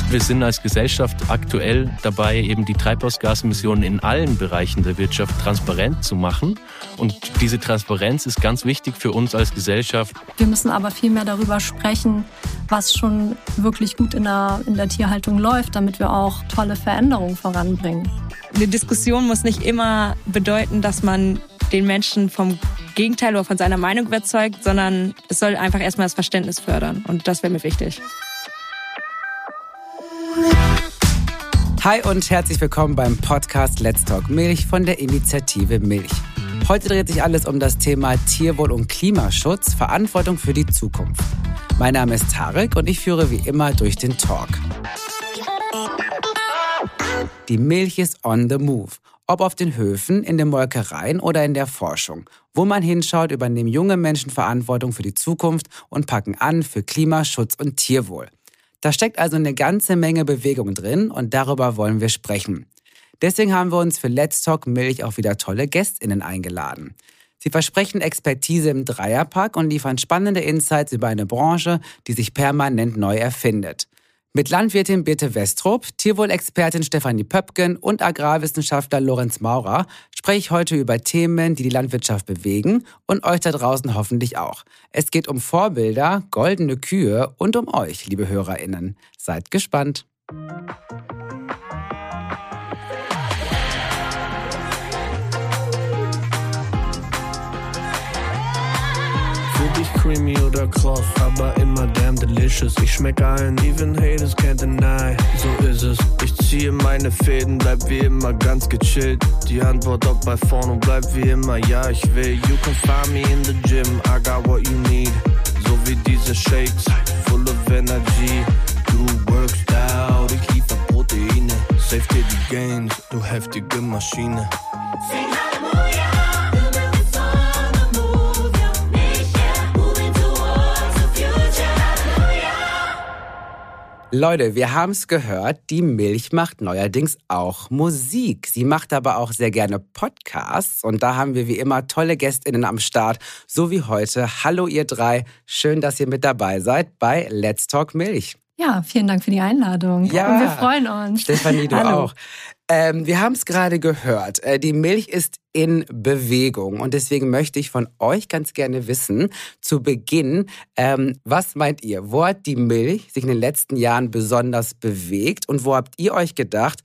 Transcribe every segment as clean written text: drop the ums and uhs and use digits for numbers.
Wir sind als Gesellschaft aktuell dabei, eben die Treibhausgasemissionen in allen Bereichen der Wirtschaft transparent zu machen. Und diese Transparenz ist ganz wichtig für uns als Gesellschaft. Wir müssen aber viel mehr darüber sprechen, was schon wirklich gut in der Tierhaltung läuft, damit wir auch tolle Veränderungen voranbringen. Eine Diskussion muss nicht immer bedeuten, dass man den Menschen vom Gegenteil oder von seiner Meinung überzeugt, sondern es soll einfach erstmal das Verständnis fördern. Und das wäre mir wichtig. Hi und herzlich willkommen beim Podcast Let's Talk Milch von der Initiative Milch. Heute dreht sich alles um das Thema Tierwohl und Klimaschutz, Verantwortung für die Zukunft. Mein Name ist Tarek und ich führe wie immer durch den Talk. Die Milch ist on the move. Ob auf den Höfen, in den Molkereien oder in der Forschung. Wo man hinschaut, übernehmen junge Menschen Verantwortung für die Zukunft und packen an für Klimaschutz und Tierwohl. Da steckt also eine ganze Menge Bewegung drin und darüber wollen wir sprechen. Deswegen haben wir uns für Let's Talk Milch auch wieder tolle GästInnen eingeladen. Sie versprechen Expertise im Dreierpack und liefern spannende Insights über eine Branche, die sich permanent neu erfindet. Mit Landwirtin Birte Westrup, Tierwohlexpertin Stefanie Pöpken und Agrarwissenschaftler Lorenz Maurer spreche ich heute über Themen, die die Landwirtschaft bewegen und euch da draußen hoffentlich auch. Es geht um Vorbilder, goldene Kühe und um euch, liebe HörerInnen. Seid gespannt. Creamy oder kross, aber immer damn delicious. Ich schmeck allen, even haters can't deny. So ist es, ich ziehe meine Fäden, bleib wie immer ganz gechillt. Die Antwort ob bei vorn und bleib wie immer, ja ich will. You can find me in the gym, I got what you need. So wie diese Shakes, full of energy. Du workst out, ich liefer Proteine. Save dir die Gains, du heftige Maschine. Sing Halleluja! Leute, wir haben es gehört, die Milch macht neuerdings auch Musik. Sie macht aber auch sehr gerne Podcasts und da haben wir wie immer tolle GästInnen am Start, so wie heute. Hallo ihr drei, schön, dass ihr mit dabei seid bei Let's Talk Milch. Ja, vielen Dank für die Einladung. Ja, und wir freuen uns. Stefanie, du Hallo. auch. Wir haben es gerade gehört, die Milch ist in Bewegung und deswegen möchte ich von euch ganz gerne wissen, zu Beginn, was meint ihr, wo hat die Milch sich in den letzten Jahren besonders bewegt und wo habt ihr euch gedacht,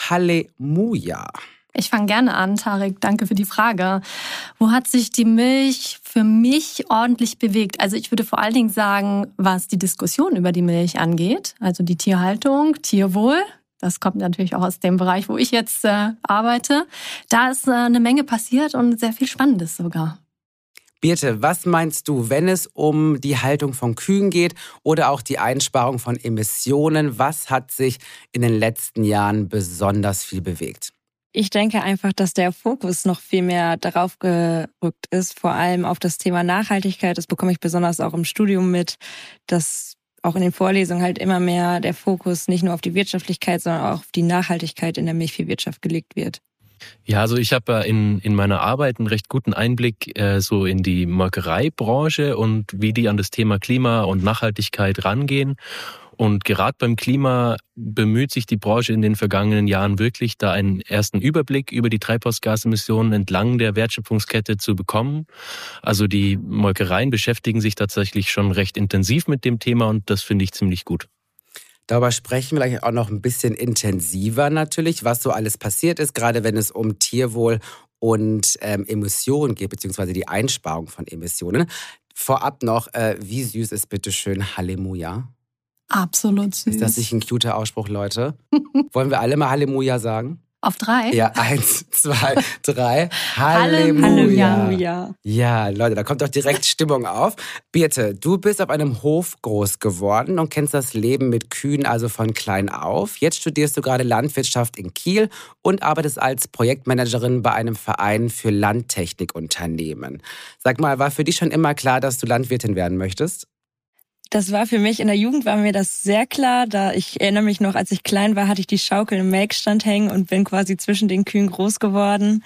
Halleluja? Ich fange gerne an, Tarek, danke für die Frage. Wo hat sich die Milch für mich ordentlich bewegt? Also ich würde vor allen Dingen sagen, was die Diskussion über die Milch angeht, also die Tierhaltung, Tierwohl. Das kommt natürlich auch aus dem Bereich, wo ich jetzt arbeite. Da ist eine Menge passiert und sehr viel Spannendes sogar. Birte, was meinst du, wenn es um die Haltung von Kühen geht oder auch die Einsparung von Emissionen? Was hat sich in den letzten Jahren besonders viel bewegt? Ich denke einfach, dass der Fokus noch viel mehr darauf gerückt ist, vor allem auf das Thema Nachhaltigkeit. Das bekomme ich besonders auch im Studium mit, dass auch in den Vorlesungen halt immer mehr der Fokus nicht nur auf die Wirtschaftlichkeit, sondern auch auf die Nachhaltigkeit in der Milchviehwirtschaft gelegt wird. Ja, also ich habe in meiner Arbeit einen recht guten Einblick so in die Molkereibranche und wie die an das Thema Klima und Nachhaltigkeit rangehen. Und gerade beim Klima bemüht sich die Branche in den vergangenen Jahren wirklich, da einen ersten Überblick über die Treibhausgasemissionen entlang der Wertschöpfungskette zu bekommen. Also die Molkereien beschäftigen sich tatsächlich schon recht intensiv mit dem Thema und das finde ich ziemlich gut. Darüber sprechen wir gleich auch noch ein bisschen intensiver natürlich, was so alles passiert ist, gerade wenn es um Tierwohl und Emissionen geht, beziehungsweise die Einsparung von Emissionen. Vorab noch, wie süß ist bitteschön Halleluja? Absolut süß. Ist das nicht ein cuter Ausspruch, Leute? Wollen wir alle mal Halleluja sagen? Auf 3? Ja, 1, 2, 3. Halleluja. Halleluja. Ja, Leute, da kommt doch direkt Stimmung auf. Birte, du bist auf einem Hof groß geworden und kennst das Leben mit Kühen also von klein auf. Jetzt studierst du gerade Landwirtschaft in Kiel und arbeitest als Projektmanagerin bei einem Verein für Landtechnikunternehmen. Sag mal, war für dich schon immer klar, dass du Landwirtin werden möchtest? Das war für mich, in der Jugend war mir das sehr klar, da ich erinnere mich noch, als ich klein war, hatte ich die Schaukel im Melkstand hängen und bin quasi zwischen den Kühen groß geworden.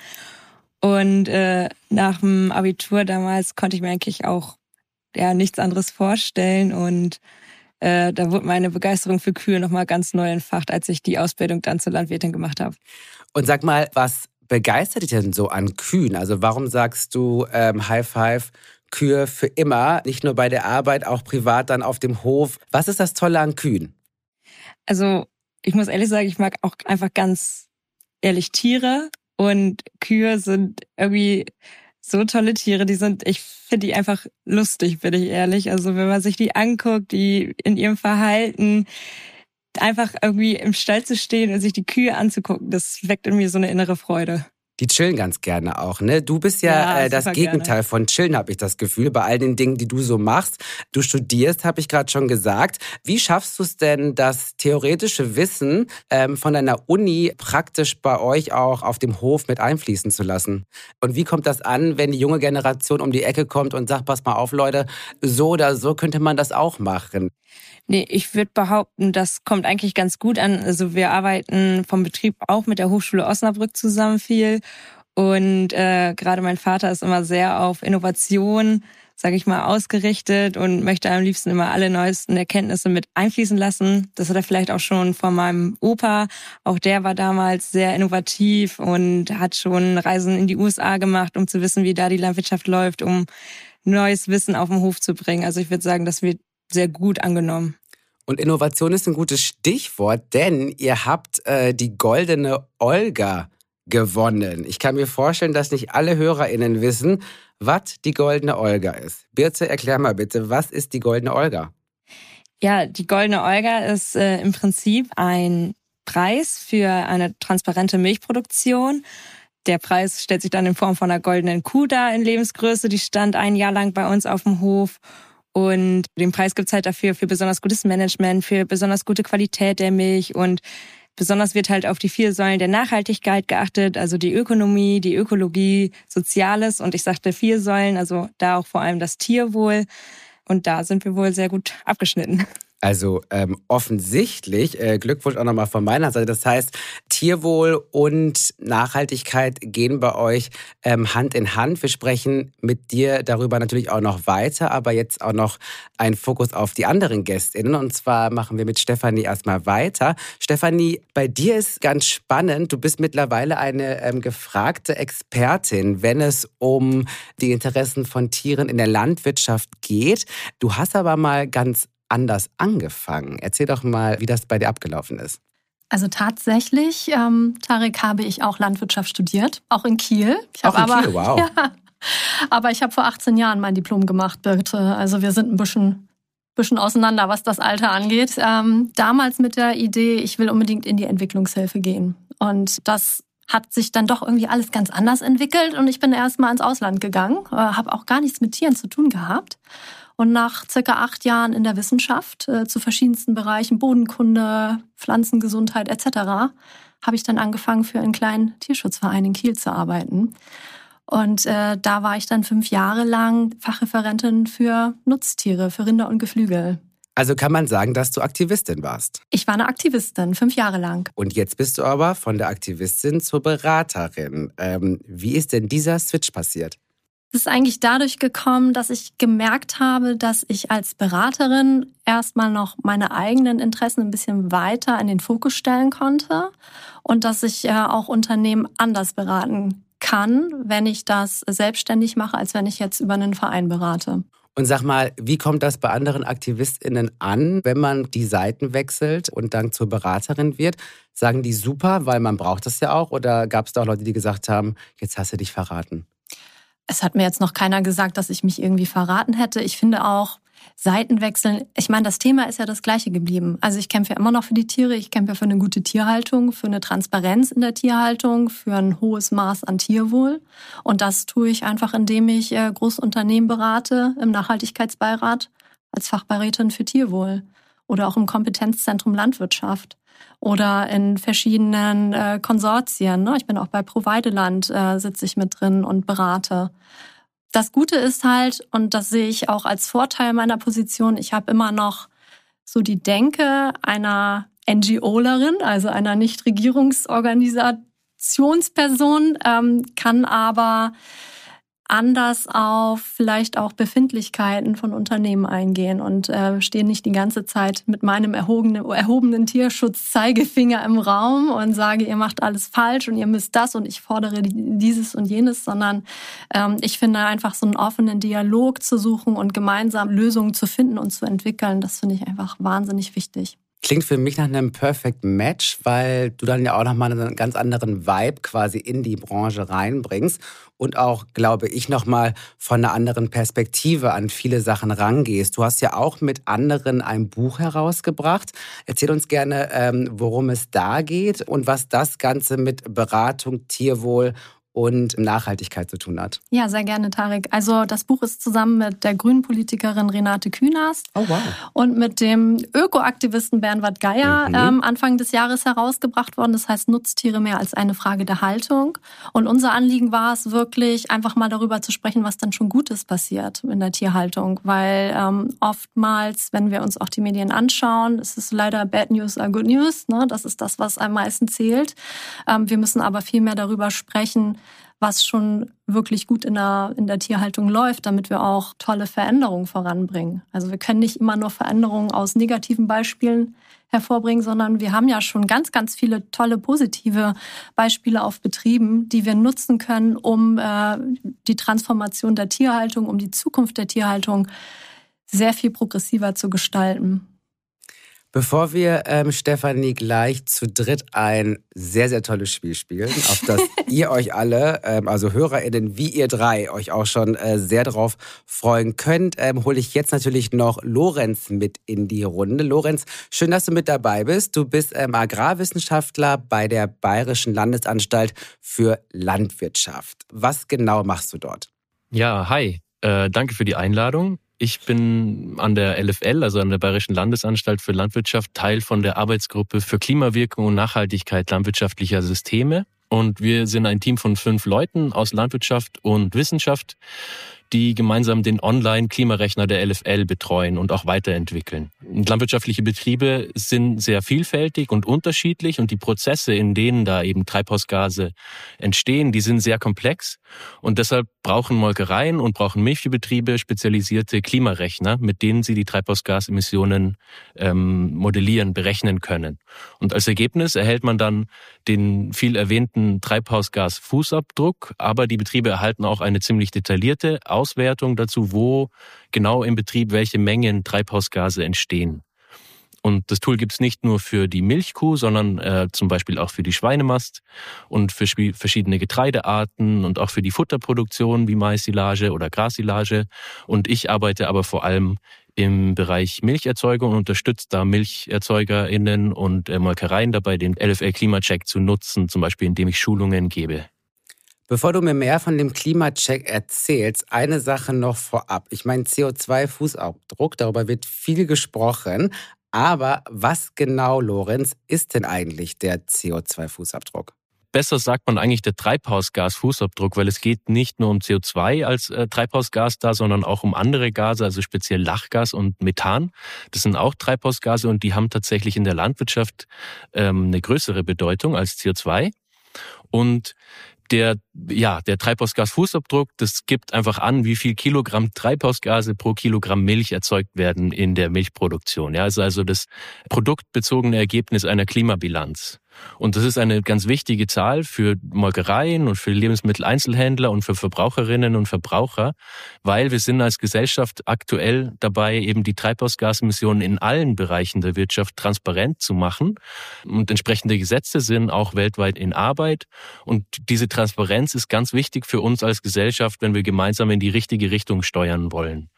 Und nach dem Abitur damals konnte ich mir eigentlich auch nichts anderes vorstellen und Da wurde meine Begeisterung für Kühe nochmal ganz neu entfacht, als ich die Ausbildung dann zur Landwirtin gemacht habe. Und sag mal, was begeistert dich denn so an Kühen? Also warum sagst du High Five, Kühe für immer, nicht nur bei der Arbeit, auch privat dann auf dem Hof? Was ist das Tolle an Kühen? Also ich muss ehrlich sagen, ich mag auch einfach ganz ehrlich Tiere und Kühe sind irgendwie so tolle Tiere. Ich finde die einfach lustig, bin ich ehrlich. Also wenn man sich die anguckt, die in ihrem Verhalten, einfach irgendwie im Stall zu stehen und sich die Kühe anzugucken, das weckt in mir so eine innere Freude. Die chillen ganz gerne auch, ne? Du bist ja das Gegenteil gerne von chillen, habe ich das Gefühl, bei all den Dingen, die du so machst. Du studierst, habe ich gerade schon gesagt. Wie schaffst du es denn, das theoretische Wissen von deiner Uni praktisch bei euch auch auf dem Hof mit einfließen zu lassen? Und wie kommt das an, wenn die junge Generation um die Ecke kommt und sagt, pass mal auf, Leute, so oder so könnte man das auch machen? Nee, ich würde behaupten, das kommt eigentlich ganz gut an. Also wir arbeiten vom Betrieb auch mit der Hochschule Osnabrück zusammen viel. Und gerade mein Vater ist immer sehr auf Innovation, sage ich mal, ausgerichtet und möchte am liebsten immer alle neuesten Erkenntnisse mit einfließen lassen. Das hat er vielleicht auch schon von meinem Opa. Auch der war damals sehr innovativ und hat schon Reisen in die USA gemacht, um zu wissen, wie da die Landwirtschaft läuft, um neues Wissen auf den Hof zu bringen. Also ich würde sagen, das wird sehr gut angenommen. Und Innovation ist ein gutes Stichwort, denn ihr habt die Goldene Olga gewonnen. Ich kann mir vorstellen, dass nicht alle HörerInnen wissen, was die Goldene Olga ist. Birte, erklär mal bitte, was ist die Goldene Olga? Ja, die Goldene Olga ist im Prinzip ein Preis für eine transparente Milchproduktion. Der Preis stellt sich dann in Form von einer goldenen Kuh dar in Lebensgröße. Die stand ein Jahr lang bei uns auf dem Hof. Und den Preis gibt's halt dafür für besonders gutes Management, für besonders gute Qualität der Milch. Und besonders wird halt auf die 4 Säulen der Nachhaltigkeit geachtet, also die Ökonomie, die Ökologie, Soziales. Und ich sagte 4 Säulen, also da auch vor allem das Tierwohl. Und da sind wir wohl sehr gut abgeschnitten. Also offensichtlich, Glückwunsch auch nochmal von meiner Seite. Das heißt, Tierwohl und Nachhaltigkeit gehen bei euch Hand in Hand. Wir sprechen mit dir darüber natürlich auch noch weiter, aber jetzt auch noch ein Fokus auf die anderen GästInnen. Und zwar machen wir mit Stefanie erstmal weiter. Stefanie, bei dir ist ganz spannend, du bist mittlerweile eine gefragte Expertin, wenn es um die Interessen von Tieren in der Landwirtschaft geht. Du hast aber mal ganz anders angefangen. Erzähl doch mal, wie das bei dir abgelaufen ist. Also tatsächlich, Tarek, habe ich auch Landwirtschaft studiert, auch in Kiel. Kiel, wow. Ja, aber ich habe vor 18 Jahren mein Diplom gemacht, Birte. Also wir sind ein bisschen auseinander, was das Alter angeht. Damals mit der Idee, ich will unbedingt in die Entwicklungshilfe gehen. Und das hat sich dann doch irgendwie alles ganz anders entwickelt. Und ich bin erst mal ins Ausland gegangen, habe auch gar nichts mit Tieren zu tun gehabt. Und nach circa 8 Jahren in der Wissenschaft zu verschiedensten Bereichen, Bodenkunde, Pflanzengesundheit etc., habe ich dann angefangen, für einen kleinen Tierschutzverein in Kiel zu arbeiten. Und da war ich dann 5 Jahre lang Fachreferentin für Nutztiere, für Rinder und Geflügel. Also kann man sagen, dass du Aktivistin warst? Ich war eine Aktivistin, 5 Jahre lang. Und jetzt bist du aber von der Aktivistin zur Beraterin. Wie ist denn dieser Switch passiert? Es ist eigentlich dadurch gekommen, dass ich gemerkt habe, dass ich als Beraterin erstmal noch meine eigenen Interessen ein bisschen weiter in den Fokus stellen konnte und dass ich auch Unternehmen anders beraten kann, wenn ich das selbstständig mache, als wenn ich jetzt über einen Verein berate. Und sag mal, wie kommt das bei anderen AktivistInnen an, wenn man die Seiten wechselt und dann zur Beraterin wird? Sagen die super, weil man braucht das ja auch? Oder gab es da auch Leute, die gesagt haben, jetzt hast du dich verraten? Es hat mir jetzt noch keiner gesagt, dass ich mich irgendwie verraten hätte. Ich finde auch, Seitenwechseln, ich meine, das Thema ist ja das gleiche geblieben. Also ich kämpfe ja immer noch für die Tiere, ich kämpfe ja für eine gute Tierhaltung, für eine Transparenz in der Tierhaltung, für ein hohes Maß an Tierwohl. Und das tue ich einfach, indem ich Großunternehmen berate im Nachhaltigkeitsbeirat als Fachberaterin für Tierwohl oder auch im Kompetenzzentrum Landwirtschaft. Oder in verschiedenen Konsortien. Ich bin auch bei Proveideland, sitze ich mit drin und berate. Das Gute ist halt, und das sehe ich auch als Vorteil meiner Position, ich habe immer noch so die Denke einer NGOlerin, also einer Nichtregierungsorganisationsperson, kann aber anders auf vielleicht auch Befindlichkeiten von Unternehmen eingehen und stehe nicht die ganze Zeit mit meinem erhobenen Tierschutz-Zeigefinger im Raum und sage, ihr macht alles falsch und ihr müsst das und ich fordere dieses und jenes, sondern ich finde einfach so einen offenen Dialog zu suchen und gemeinsam Lösungen zu finden und zu entwickeln, das finde ich einfach wahnsinnig wichtig. Klingt für mich nach einem Perfect Match, weil du dann ja auch nochmal einen ganz anderen Vibe quasi in die Branche reinbringst und auch, glaube ich, nochmal von einer anderen Perspektive an viele Sachen rangehst. Du hast ja auch mit anderen ein Buch herausgebracht. Erzähl uns gerne, worum es da geht und was das Ganze mit Beratung, Tierwohl und Nachhaltigkeit zu tun hat. Ja, sehr gerne, Tarek. Also das Buch ist zusammen mit der Grünen-Politikerin Renate Künast und mit dem Ökoaktivisten Bernward Geier Anfang des Jahres herausgebracht worden. Das heißt, Nutztiere mehr als eine Frage der Haltung. Und unser Anliegen war es wirklich, einfach mal darüber zu sprechen, was dann schon Gutes passiert in der Tierhaltung. Weil oftmals, wenn wir uns auch die Medien anschauen, es ist leider Bad News are Good News. Ne? Das ist das, was am meisten zählt. Wir müssen aber viel mehr darüber sprechen, was schon wirklich gut in der Tierhaltung läuft, damit wir auch tolle Veränderungen voranbringen. Also wir können nicht immer nur Veränderungen aus negativen Beispielen hervorbringen, sondern wir haben ja schon ganz, ganz viele tolle positive Beispiele auf Betrieben, die wir nutzen können, um die Transformation der Tierhaltung, um die Zukunft der Tierhaltung sehr viel progressiver zu gestalten. Bevor wir, Stefanie, gleich zu dritt ein sehr, sehr tolles Spiel spielen, auf das ihr euch alle, also HörerInnen wie ihr drei, euch auch schon sehr drauf freuen könnt, hole ich jetzt natürlich noch Lorenz mit in die Runde. Lorenz, schön, dass du mit dabei bist. Du bist Agrarwissenschaftler bei der Bayerischen Landesanstalt für Landwirtschaft. Was genau machst du dort? Ja, hi. Danke für die Einladung. Ich bin an der LFL, also an der Bayerischen Landesanstalt für Landwirtschaft, Teil von der Arbeitsgruppe für Klimawirkung und Nachhaltigkeit landwirtschaftlicher Systeme. Und wir sind ein Team von 5 Leuten aus Landwirtschaft und Wissenschaft, die gemeinsam den Online-Klimarechner der LFL betreuen und auch weiterentwickeln. Und landwirtschaftliche Betriebe sind sehr vielfältig und unterschiedlich und die Prozesse, in denen da eben Treibhausgase entstehen, die sind sehr komplex und deshalb brauchen Molkereien und brauchen Milchviehbetriebe spezialisierte Klimarechner, mit denen sie die Treibhausgasemissionen modellieren, berechnen können. Und als Ergebnis erhält man dann den viel erwähnten Treibhausgasfußabdruck, aber die Betriebe erhalten auch eine ziemlich detaillierte Auswertung dazu, wo genau im Betrieb welche Mengen Treibhausgase entstehen. Und das Tool gibt's nicht nur für die Milchkuh, sondern zum Beispiel auch für die Schweinemast und für verschiedene Getreidearten und auch für die Futterproduktion wie Mais-Silage oder Grassilage. Und ich arbeite aber vor allem im Bereich Milcherzeugung und unterstütze da MilcherzeugerInnen und Molkereien dabei, den LFL-Klimacheck zu nutzen, zum Beispiel indem ich Schulungen gebe. Bevor du mir mehr von dem Klimacheck erzählst, eine Sache noch vorab. Ich meine, CO2-Fußabdruck, darüber wird viel gesprochen. Aber was genau, Lorenz, ist denn eigentlich der CO2-Fußabdruck? Besser sagt man eigentlich der Treibhausgasfußabdruck, weil es geht nicht nur um CO2 als Treibhausgas da, sondern auch um andere Gase, also speziell Lachgas und Methan. Das sind auch Treibhausgase und die haben tatsächlich in der Landwirtschaft eine größere Bedeutung als CO2. Und der Treibhausgasfußabdruck, das gibt einfach an, wie viel Kilogramm Treibhausgase pro Kilogramm Milch erzeugt werden in der Milchproduktion. Ja, also das produktbezogene Ergebnis einer Klimabilanz. Und das ist eine ganz wichtige Zahl für Molkereien und für Lebensmitteleinzelhändler und für Verbraucherinnen und Verbraucher, weil wir sind als Gesellschaft aktuell dabei, eben die Treibhausgasemissionen in allen Bereichen der Wirtschaft transparent zu machen. Und entsprechende Gesetze sind auch weltweit in Arbeit. Und diese Transparenz ist ganz wichtig für uns als Gesellschaft, wenn wir gemeinsam in die richtige Richtung steuern wollen.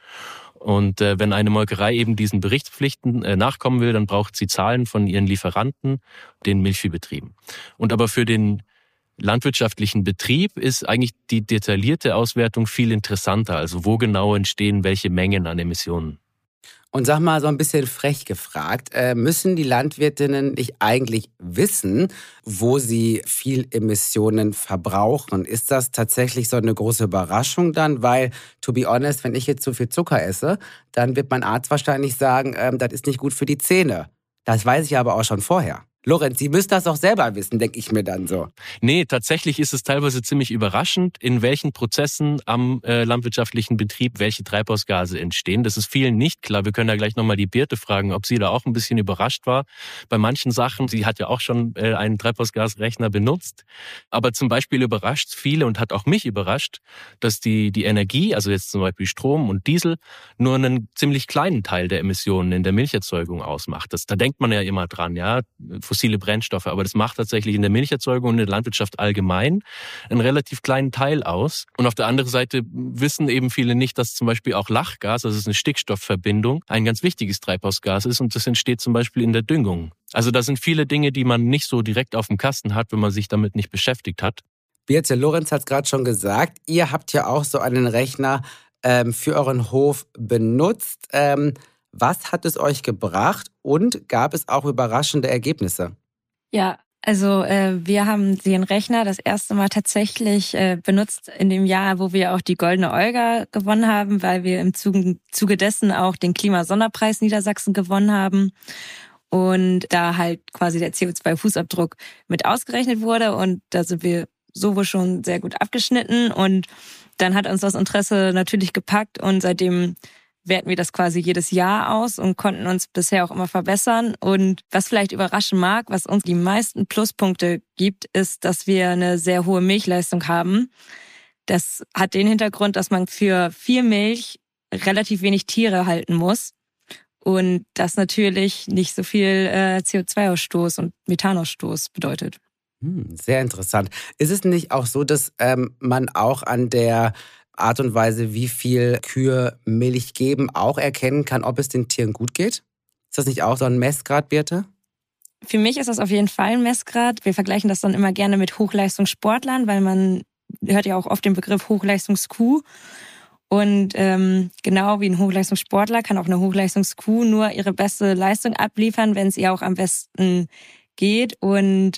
Und wenn eine Molkerei eben diesen Berichtspflichten nachkommen will, dann braucht sie Zahlen von ihren Lieferanten, den Milchviehbetrieben. Und aber für den landwirtschaftlichen Betrieb ist eigentlich die detaillierte Auswertung viel interessanter. Also wo genau entstehen welche Mengen an Emissionen. Und sag mal so ein bisschen frech gefragt, müssen die Landwirtinnen nicht eigentlich wissen, wo sie viel Emissionen verbrauchen? Ist das tatsächlich so eine große Überraschung dann? Weil, to be honest, wenn ich jetzt zu viel Zucker esse, dann wird mein Arzt wahrscheinlich sagen, das ist nicht gut für die Zähne. Das weiß ich aber auch schon vorher. Lorenz, Sie müssen das auch selber wissen, denke ich mir dann so. Nee, tatsächlich ist es teilweise ziemlich überraschend, in welchen Prozessen am landwirtschaftlichen Betrieb welche Treibhausgase entstehen. Das ist vielen nicht klar. Wir können ja gleich nochmal die Birte fragen, ob sie da auch ein bisschen überrascht war. Bei manchen Sachen, sie hat ja auch schon einen Treibhausgasrechner benutzt, aber zum Beispiel überrascht es viele und hat auch mich überrascht, dass die Energie, also jetzt zum Beispiel Strom und Diesel, nur einen ziemlich kleinen Teil der Emissionen in der Milcherzeugung ausmacht. Da denkt man ja immer dran, ja, fossile Brennstoffe, aber das macht tatsächlich in der Milcherzeugung und in der Landwirtschaft allgemein einen relativ kleinen Teil aus. Und auf der anderen Seite wissen eben viele nicht, dass zum Beispiel auch Lachgas, also das ist eine Stickstoffverbindung, ein ganz wichtiges Treibhausgas ist und das entsteht zum Beispiel in der Düngung. Also da sind viele Dinge, die man nicht so direkt auf dem Kasten hat, wenn man sich damit nicht beschäftigt hat. Birte, Lorenz hat es gerade schon gesagt, ihr habt ja auch so einen Rechner für euren Hof benutzt. Was hat es euch gebracht und gab es auch überraschende Ergebnisse? Ja, also wir haben den Rechner das erste Mal tatsächlich benutzt in dem Jahr, wo wir auch die Goldene Olga gewonnen haben, weil wir im Zuge dessen auch den Klimasonderpreis Niedersachsen gewonnen haben. Und da halt quasi der CO2-Fußabdruck mit ausgerechnet wurde und da sind wir so schon sehr gut abgeschnitten und dann hat uns das Interesse natürlich gepackt und seitdem werten wir das quasi jedes Jahr aus und konnten uns bisher auch immer verbessern. Und was vielleicht überraschen mag, was uns die meisten Pluspunkte gibt, ist, dass wir eine sehr hohe Milchleistung haben. Das hat den Hintergrund, dass man für viel Milch relativ wenig Tiere halten muss. Und das natürlich nicht so viel CO2-Ausstoß und Methanausstoß bedeutet. Sehr interessant. Ist es nicht auch so, dass man auch an der Art und Weise, wie viel Kühe Milch geben, auch erkennen kann, ob es den Tieren gut geht? Ist das nicht auch so ein Messgrad, Birte? Für mich ist das auf jeden Fall ein Messgrad. Wir vergleichen das dann immer gerne mit Hochleistungssportlern, weil man hört ja auch oft den Begriff Hochleistungskuh. Und genau wie ein Hochleistungssportler kann auch eine Hochleistungskuh nur ihre beste Leistung abliefern, wenn es ihr auch am besten geht. Und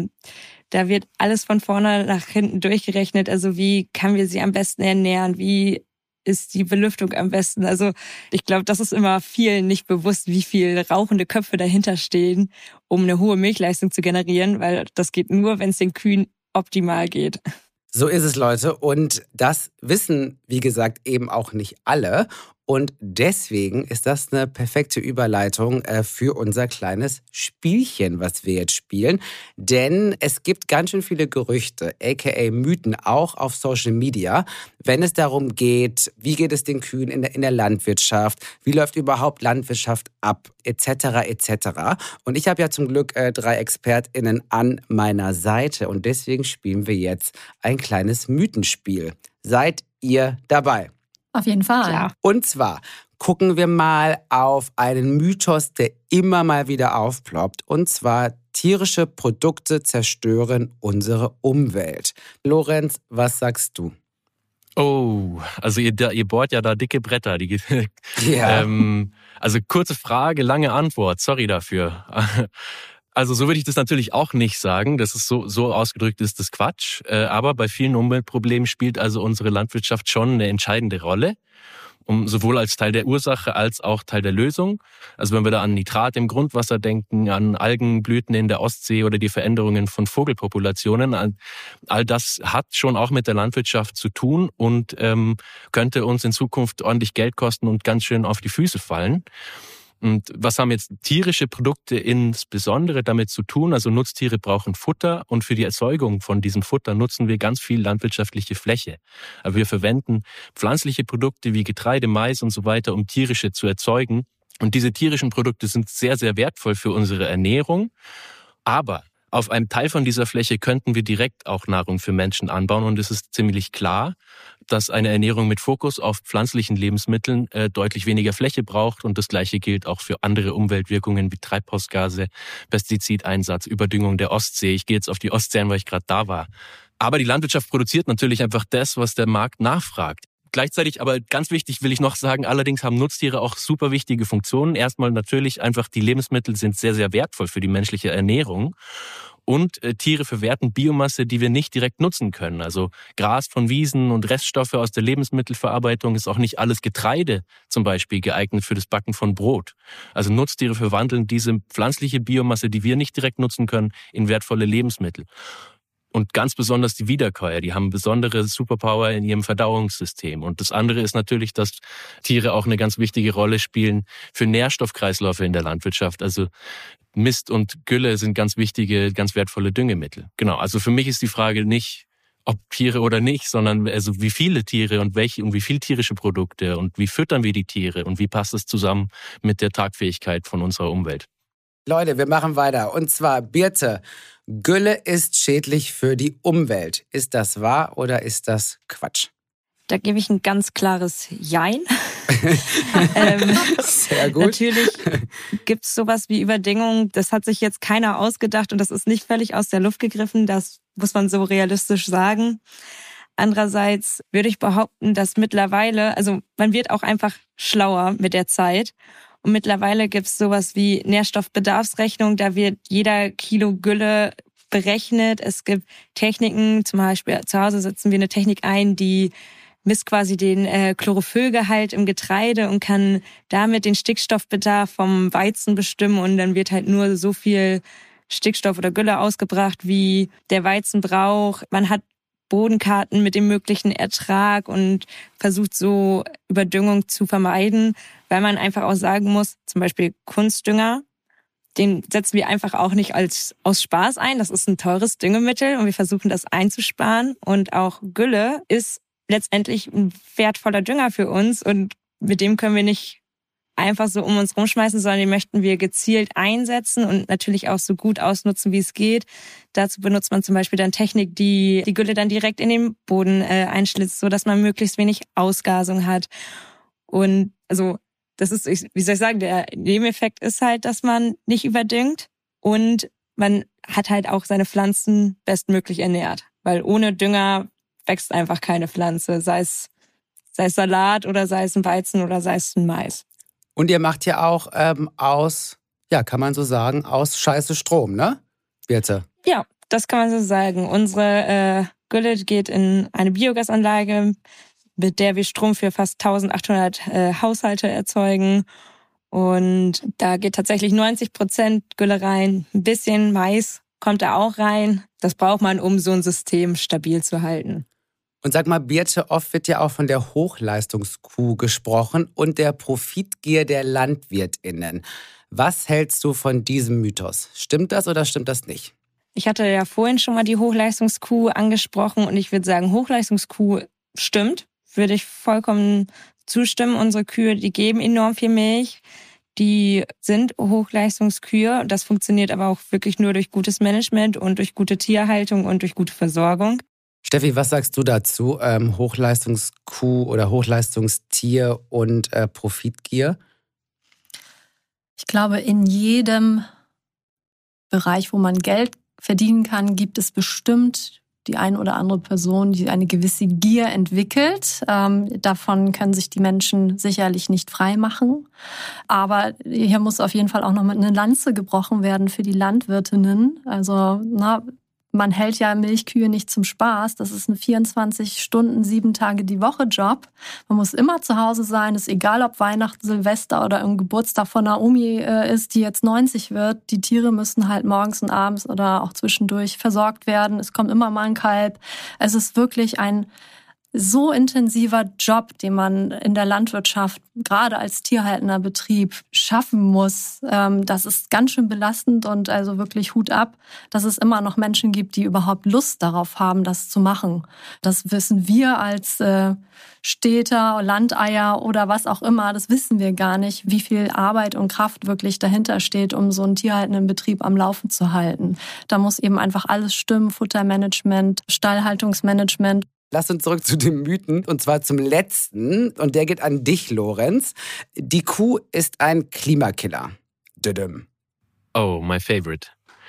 da wird alles von vorne nach hinten durchgerechnet. Also wie können wir sie am besten ernähren? Wie ist die Belüftung am besten? Also ich glaube, das ist immer vielen nicht bewusst, wie viel rauchende Köpfe dahinter stehen, um eine hohe Milchleistung zu generieren, weil das geht nur, wenn es den Kühen optimal geht. So ist es, Leute. Und das wissen, wie gesagt, eben auch nicht alle. Und deswegen ist das eine perfekte Überleitung für unser kleines Spielchen, was wir jetzt spielen. Denn es gibt ganz schön viele Gerüchte, aka Mythen, auch auf Social Media, wenn es darum geht, wie geht es den Kühen in der Landwirtschaft, wie läuft überhaupt Landwirtschaft ab, etc. etc. Und ich habe ja zum Glück 3 ExpertInnen an meiner Seite und deswegen spielen wir jetzt ein kleines Mythenspiel. Seid ihr dabei? Auf jeden Fall. Klar. Und zwar gucken wir mal auf einen Mythos, der immer mal wieder aufploppt. Und zwar, tierische Produkte zerstören unsere Umwelt. Lorenz, was sagst du? Oh, also ihr bohrt ja da dicke Bretter. Ja. Also kurze Frage, lange Antwort. Sorry dafür. Also so würde ich das natürlich auch nicht sagen. Das ist so ausgedrückt ist das Quatsch. Aber bei vielen Umweltproblemen spielt also unsere Landwirtschaft schon eine entscheidende Rolle. Sowohl als Teil der Ursache als auch Teil der Lösung. Also wenn wir da an Nitrat im Grundwasser denken, an Algenblüten in der Ostsee oder die Veränderungen von Vogelpopulationen, all das hat schon auch mit der Landwirtschaft zu tun und könnte uns in Zukunft ordentlich Geld kosten und ganz schön auf die Füße fallen. Und was haben jetzt tierische Produkte insbesondere damit zu tun? Also Nutztiere brauchen Futter und für die Erzeugung von diesem Futter nutzen wir ganz viel landwirtschaftliche Fläche. Aber wir verwenden pflanzliche Produkte wie Getreide, Mais und so weiter, um tierische zu erzeugen. Und diese tierischen Produkte sind sehr, sehr wertvoll für unsere Ernährung. Aber auf einem Teil von dieser Fläche könnten wir direkt auch Nahrung für Menschen anbauen. Und es ist ziemlich klar, dass eine Ernährung mit Fokus auf pflanzlichen Lebensmitteln deutlich weniger Fläche braucht. Und das Gleiche gilt auch für andere Umweltwirkungen wie Treibhausgase, Pestizideinsatz, Überdüngung der Ostsee. Ich gehe jetzt auf die Ostsee ein, weil ich gerade da war. Aber die Landwirtschaft produziert natürlich einfach das, was der Markt nachfragt. Gleichzeitig, aber ganz wichtig will ich noch sagen, allerdings haben Nutztiere auch super wichtige Funktionen. Erstmal natürlich einfach, die Lebensmittel sind sehr, sehr wertvoll für die menschliche Ernährung. Und Tiere verwerten Biomasse, die wir nicht direkt nutzen können. Also Gras von Wiesen und Reststoffe aus der Lebensmittelverarbeitung ist auch nicht alles Getreide zum Beispiel geeignet für das Backen von Brot. Also Nutztiere verwandeln diese pflanzliche Biomasse, die wir nicht direkt nutzen können, in wertvolle Lebensmittel. Und ganz besonders die Wiederkäuer, die haben besondere Superpower in ihrem Verdauungssystem. Und das andere ist natürlich, dass Tiere auch eine ganz wichtige Rolle spielen für Nährstoffkreisläufe in der Landwirtschaft. Also Mist und Gülle sind ganz wichtige, ganz wertvolle Düngemittel. Genau, also für mich ist die Frage nicht, ob Tiere oder nicht, sondern also wie viele Tiere und welche und wie viel tierische Produkte und wie füttern wir die Tiere und wie passt es zusammen mit der Tragfähigkeit von unserer Umwelt. Leute, wir machen weiter. Und zwar, Birte, Gülle ist schädlich für die Umwelt. Ist das wahr oder ist das Quatsch? Da gebe ich ein ganz klares Jein. Sehr gut. Natürlich gibt es sowas wie Überdüngung. Das hat sich jetzt keiner ausgedacht und das ist nicht völlig aus der Luft gegriffen. Das muss man so realistisch sagen. Andererseits würde ich behaupten, dass mittlerweile, also man wird auch einfach schlauer mit der Zeit. Und mittlerweile gibt es sowas wie Nährstoffbedarfsrechnung. Da wird jeder Kilo Gülle berechnet. Es gibt Techniken, zum Beispiel zu Hause setzen wir eine Technik ein, die misst quasi den Chlorophyllgehalt im Getreide und kann damit den Stickstoffbedarf vom Weizen bestimmen. Und dann wird halt nur so viel Stickstoff oder Gülle ausgebracht, wie der Weizen braucht. Man hat Bodenkarten mit dem möglichen Ertrag und versucht so Überdüngung zu vermeiden, weil man einfach auch sagen muss, zum Beispiel Kunstdünger, den setzen wir einfach auch nicht aus Spaß ein. Das ist ein teures Düngemittel und wir versuchen das einzusparen. Und auch Gülle ist letztendlich ein wertvoller Dünger für uns und mit dem können wir nicht einfach so um uns rumschmeißen, sondern den möchten wir gezielt einsetzen und natürlich auch so gut ausnutzen, wie es geht. Dazu benutzt man zum Beispiel dann Technik, die die Gülle dann direkt in den Boden einschlitzt, so dass man möglichst wenig Ausgasung hat. Und also das ist, wie soll ich sagen, der Nebeneffekt ist halt, dass man nicht überdüngt und man hat halt auch seine Pflanzen bestmöglich ernährt, weil ohne Dünger wächst einfach keine Pflanze, sei es Salat oder sei es ein Weizen oder sei es ein Mais. Und ihr macht ja auch aus, ja, kann man so sagen, aus Scheiße Strom, ne? Birte? Ja, das kann man so sagen. Unsere Gülle geht in eine Biogasanlage, mit der wir Strom für fast 1800 Haushalte erzeugen. Und da geht tatsächlich 90% Gülle rein. Ein bisschen Mais kommt da auch rein. Das braucht man, um so ein System stabil zu halten. Und sag mal, Birte, oft wird ja auch von der Hochleistungskuh gesprochen und der Profitgier der LandwirtInnen. Was hältst du von diesem Mythos? Stimmt das oder stimmt das nicht? Ich hatte ja vorhin schon mal die Hochleistungskuh angesprochen und ich würde sagen, Hochleistungskuh stimmt. Würde ich vollkommen zustimmen. Unsere Kühe, die geben enorm viel Milch. Die sind Hochleistungskühe. Das funktioniert aber auch wirklich nur durch gutes Management und durch gute Tierhaltung und durch gute Versorgung. Steffi, was sagst du dazu? Hochleistungskuh oder Hochleistungstier und Profitgier? Ich glaube, in jedem Bereich, wo man Geld verdienen kann, gibt es bestimmt die eine oder andere Person, die eine gewisse Gier entwickelt. Davon können sich die Menschen sicherlich nicht frei machen. Aber hier muss auf jeden Fall auch noch eine Lanze gebrochen werden für die Landwirtinnen. Also, man hält ja Milchkühe nicht zum Spaß. Das ist ein 24 Stunden, 7 Tage die Woche Job. Man muss immer zu Hause sein. Ist egal, ob Weihnachten, Silvester oder im Geburtstag von Naomi ist, die jetzt 90 wird. Die Tiere müssen halt morgens und abends oder auch zwischendurch versorgt werden. Es kommt immer mal ein Kalb. Es ist wirklich ein so intensiver Job, den man in der Landwirtschaft, gerade als tierhaltender Betrieb, schaffen muss. Das ist ganz schön belastend und also wirklich Hut ab, dass es immer noch Menschen gibt, die überhaupt Lust darauf haben, das zu machen. Das wissen wir als Städter, Landeier oder was auch immer, das wissen wir gar nicht, wie viel Arbeit und Kraft wirklich dahinter steht, um so einen tierhaltenden Betrieb am Laufen zu halten. Da muss eben einfach alles stimmen, Futtermanagement, Stallhaltungsmanagement. Lass uns zurück zu den Mythen, und zwar zum letzten. Und der geht an dich, Lorenz. Die Kuh ist ein Klimakiller. Düdüm. Oh, my favorite.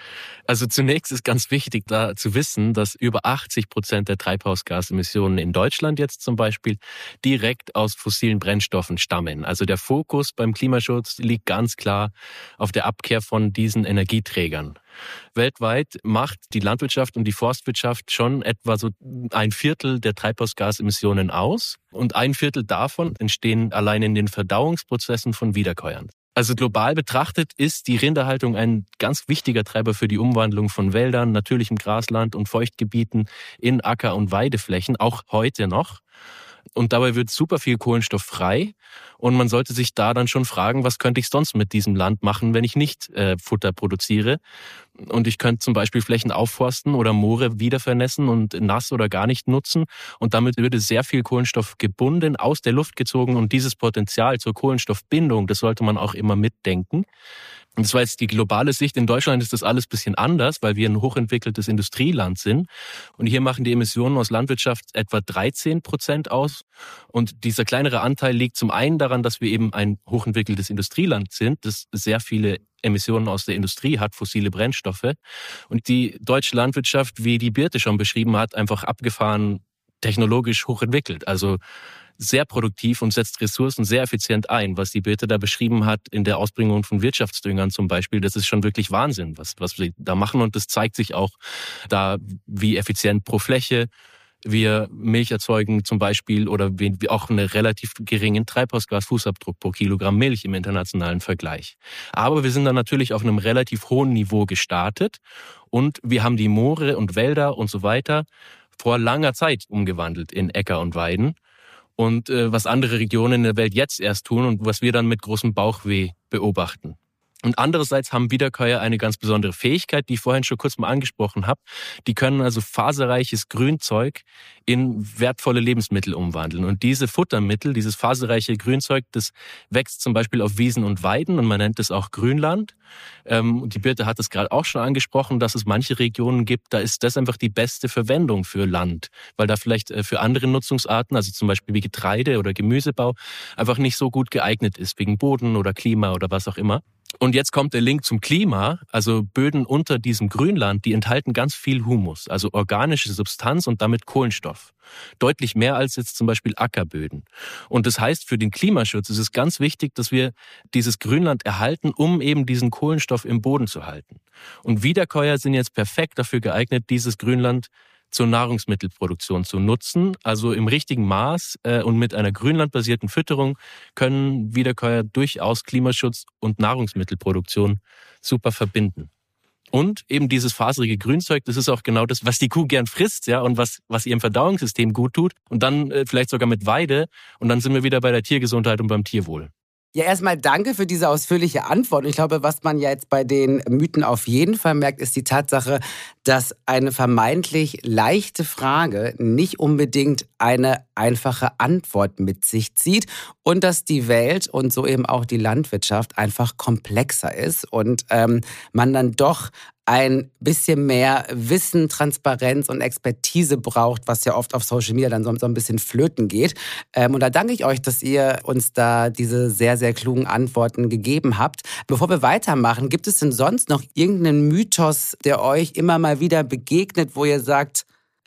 Also zunächst ist ganz wichtig, da zu wissen, dass über 80% der Treibhausgasemissionen in Deutschland jetzt zum Beispiel direkt aus fossilen Brennstoffen stammen. Also der Fokus beim Klimaschutz liegt ganz klar auf der Abkehr von diesen Energieträgern. Weltweit macht die Landwirtschaft und die Forstwirtschaft schon etwa so 1/4 der Treibhausgasemissionen aus. Und 1/4 davon entstehen allein in den Verdauungsprozessen von Wiederkäuern. Also global betrachtet ist die Rinderhaltung ein ganz wichtiger Treiber für die Umwandlung von Wäldern, natürlichem Grasland und Feuchtgebieten in Acker- und Weideflächen, auch heute noch. Und dabei wird super viel Kohlenstoff frei. Und man sollte sich da dann schon fragen, was könnte ich sonst mit diesem Land machen, wenn ich nicht Futter produziere. Und ich könnte zum Beispiel Flächen aufforsten oder Moore wiedervernässen und nass oder gar nicht nutzen. Und damit würde sehr viel Kohlenstoff gebunden, aus der Luft gezogen. Und dieses Potenzial zur Kohlenstoffbindung, das sollte man auch immer mitdenken. Und das war jetzt die globale Sicht. In Deutschland ist das alles ein bisschen anders, weil wir ein hochentwickeltes Industrieland sind. Und hier machen die Emissionen aus Landwirtschaft etwa 13% aus. Und dieser kleinere Anteil liegt zum einen daran, dass wir eben ein hochentwickeltes Industrieland sind, das sehr viele Emissionen aus der Industrie hat, fossile Brennstoffe. Und die deutsche Landwirtschaft, wie die Birte schon beschrieben hat, einfach abgefahren technologisch hochentwickelt. Also sehr produktiv und setzt Ressourcen sehr effizient ein. Was die Birte da beschrieben hat in der Ausbringung von Wirtschaftsdüngern zum Beispiel, das ist schon wirklich Wahnsinn, was wir da machen. Und das zeigt sich auch da, wie effizient pro Fläche wir Milch erzeugen zum Beispiel oder wie auch einen relativ geringen Treibhausgasfußabdruck pro Kilogramm Milch im internationalen Vergleich. Aber wir sind dann natürlich auf einem relativ hohen Niveau gestartet und wir haben die Moore und Wälder und so weiter vor langer Zeit umgewandelt in Äcker und Weiden. Und was andere Regionen in der Welt jetzt erst tun und was wir dann mit großem Bauchweh beobachten. Und andererseits haben Wiederkäuer eine ganz besondere Fähigkeit, die ich vorhin schon kurz mal angesprochen habe. Die können also faserreiches Grünzeug in wertvolle Lebensmittel umwandeln. Und diese Futtermittel, dieses faserreiche Grünzeug, das wächst zum Beispiel auf Wiesen und Weiden und man nennt es auch Grünland. Die Birte hat es gerade auch schon angesprochen, dass es manche Regionen gibt, da ist das einfach die beste Verwendung für Land, weil da vielleicht für andere Nutzungsarten, also zum Beispiel wie Getreide oder Gemüsebau, einfach nicht so gut geeignet ist, wegen Boden oder Klima oder was auch immer. Und jetzt kommt der Link zum Klima. Also Böden unter diesem Grünland, die enthalten ganz viel Humus, also organische Substanz und damit Kohlenstoff. Deutlich mehr als jetzt zum Beispiel Ackerböden. Und das heißt, für den Klimaschutz ist es ganz wichtig, dass wir dieses Grünland erhalten, um eben diesen Kohlenstoff im Boden zu halten. Und Wiederkäuer sind jetzt perfekt dafür geeignet, dieses Grünland zur Nahrungsmittelproduktion zu nutzen. Also im richtigen Maß und mit einer grünlandbasierten Fütterung können Wiederkäuer durchaus Klimaschutz und Nahrungsmittelproduktion super verbinden. Und eben dieses faserige Grünzeug, das ist auch genau das, was die Kuh gern frisst, ja, und was ihrem Verdauungssystem gut tut. Und dann vielleicht sogar mit Weide. Und dann sind wir wieder bei der Tiergesundheit und beim Tierwohl. Ja, erstmal danke für diese ausführliche Antwort. Und ich glaube, was man ja jetzt bei den Mythen auf jeden Fall merkt, ist die Tatsache, dass eine vermeintlich leichte Frage nicht unbedingt eine einfache Antwort mit sich zieht und dass die Welt und so eben auch die Landwirtschaft einfach komplexer ist und man dann doch ein bisschen mehr Wissen, Transparenz und Expertise braucht, was ja oft auf Social Media dann so ein bisschen flöten geht. Und da danke ich euch, dass ihr uns da diese sehr, sehr klugen Antworten gegeben habt. Bevor wir weitermachen, gibt es denn sonst noch irgendeinen Mythos, der euch immer mal wieder begegnet, wo ihr sagt,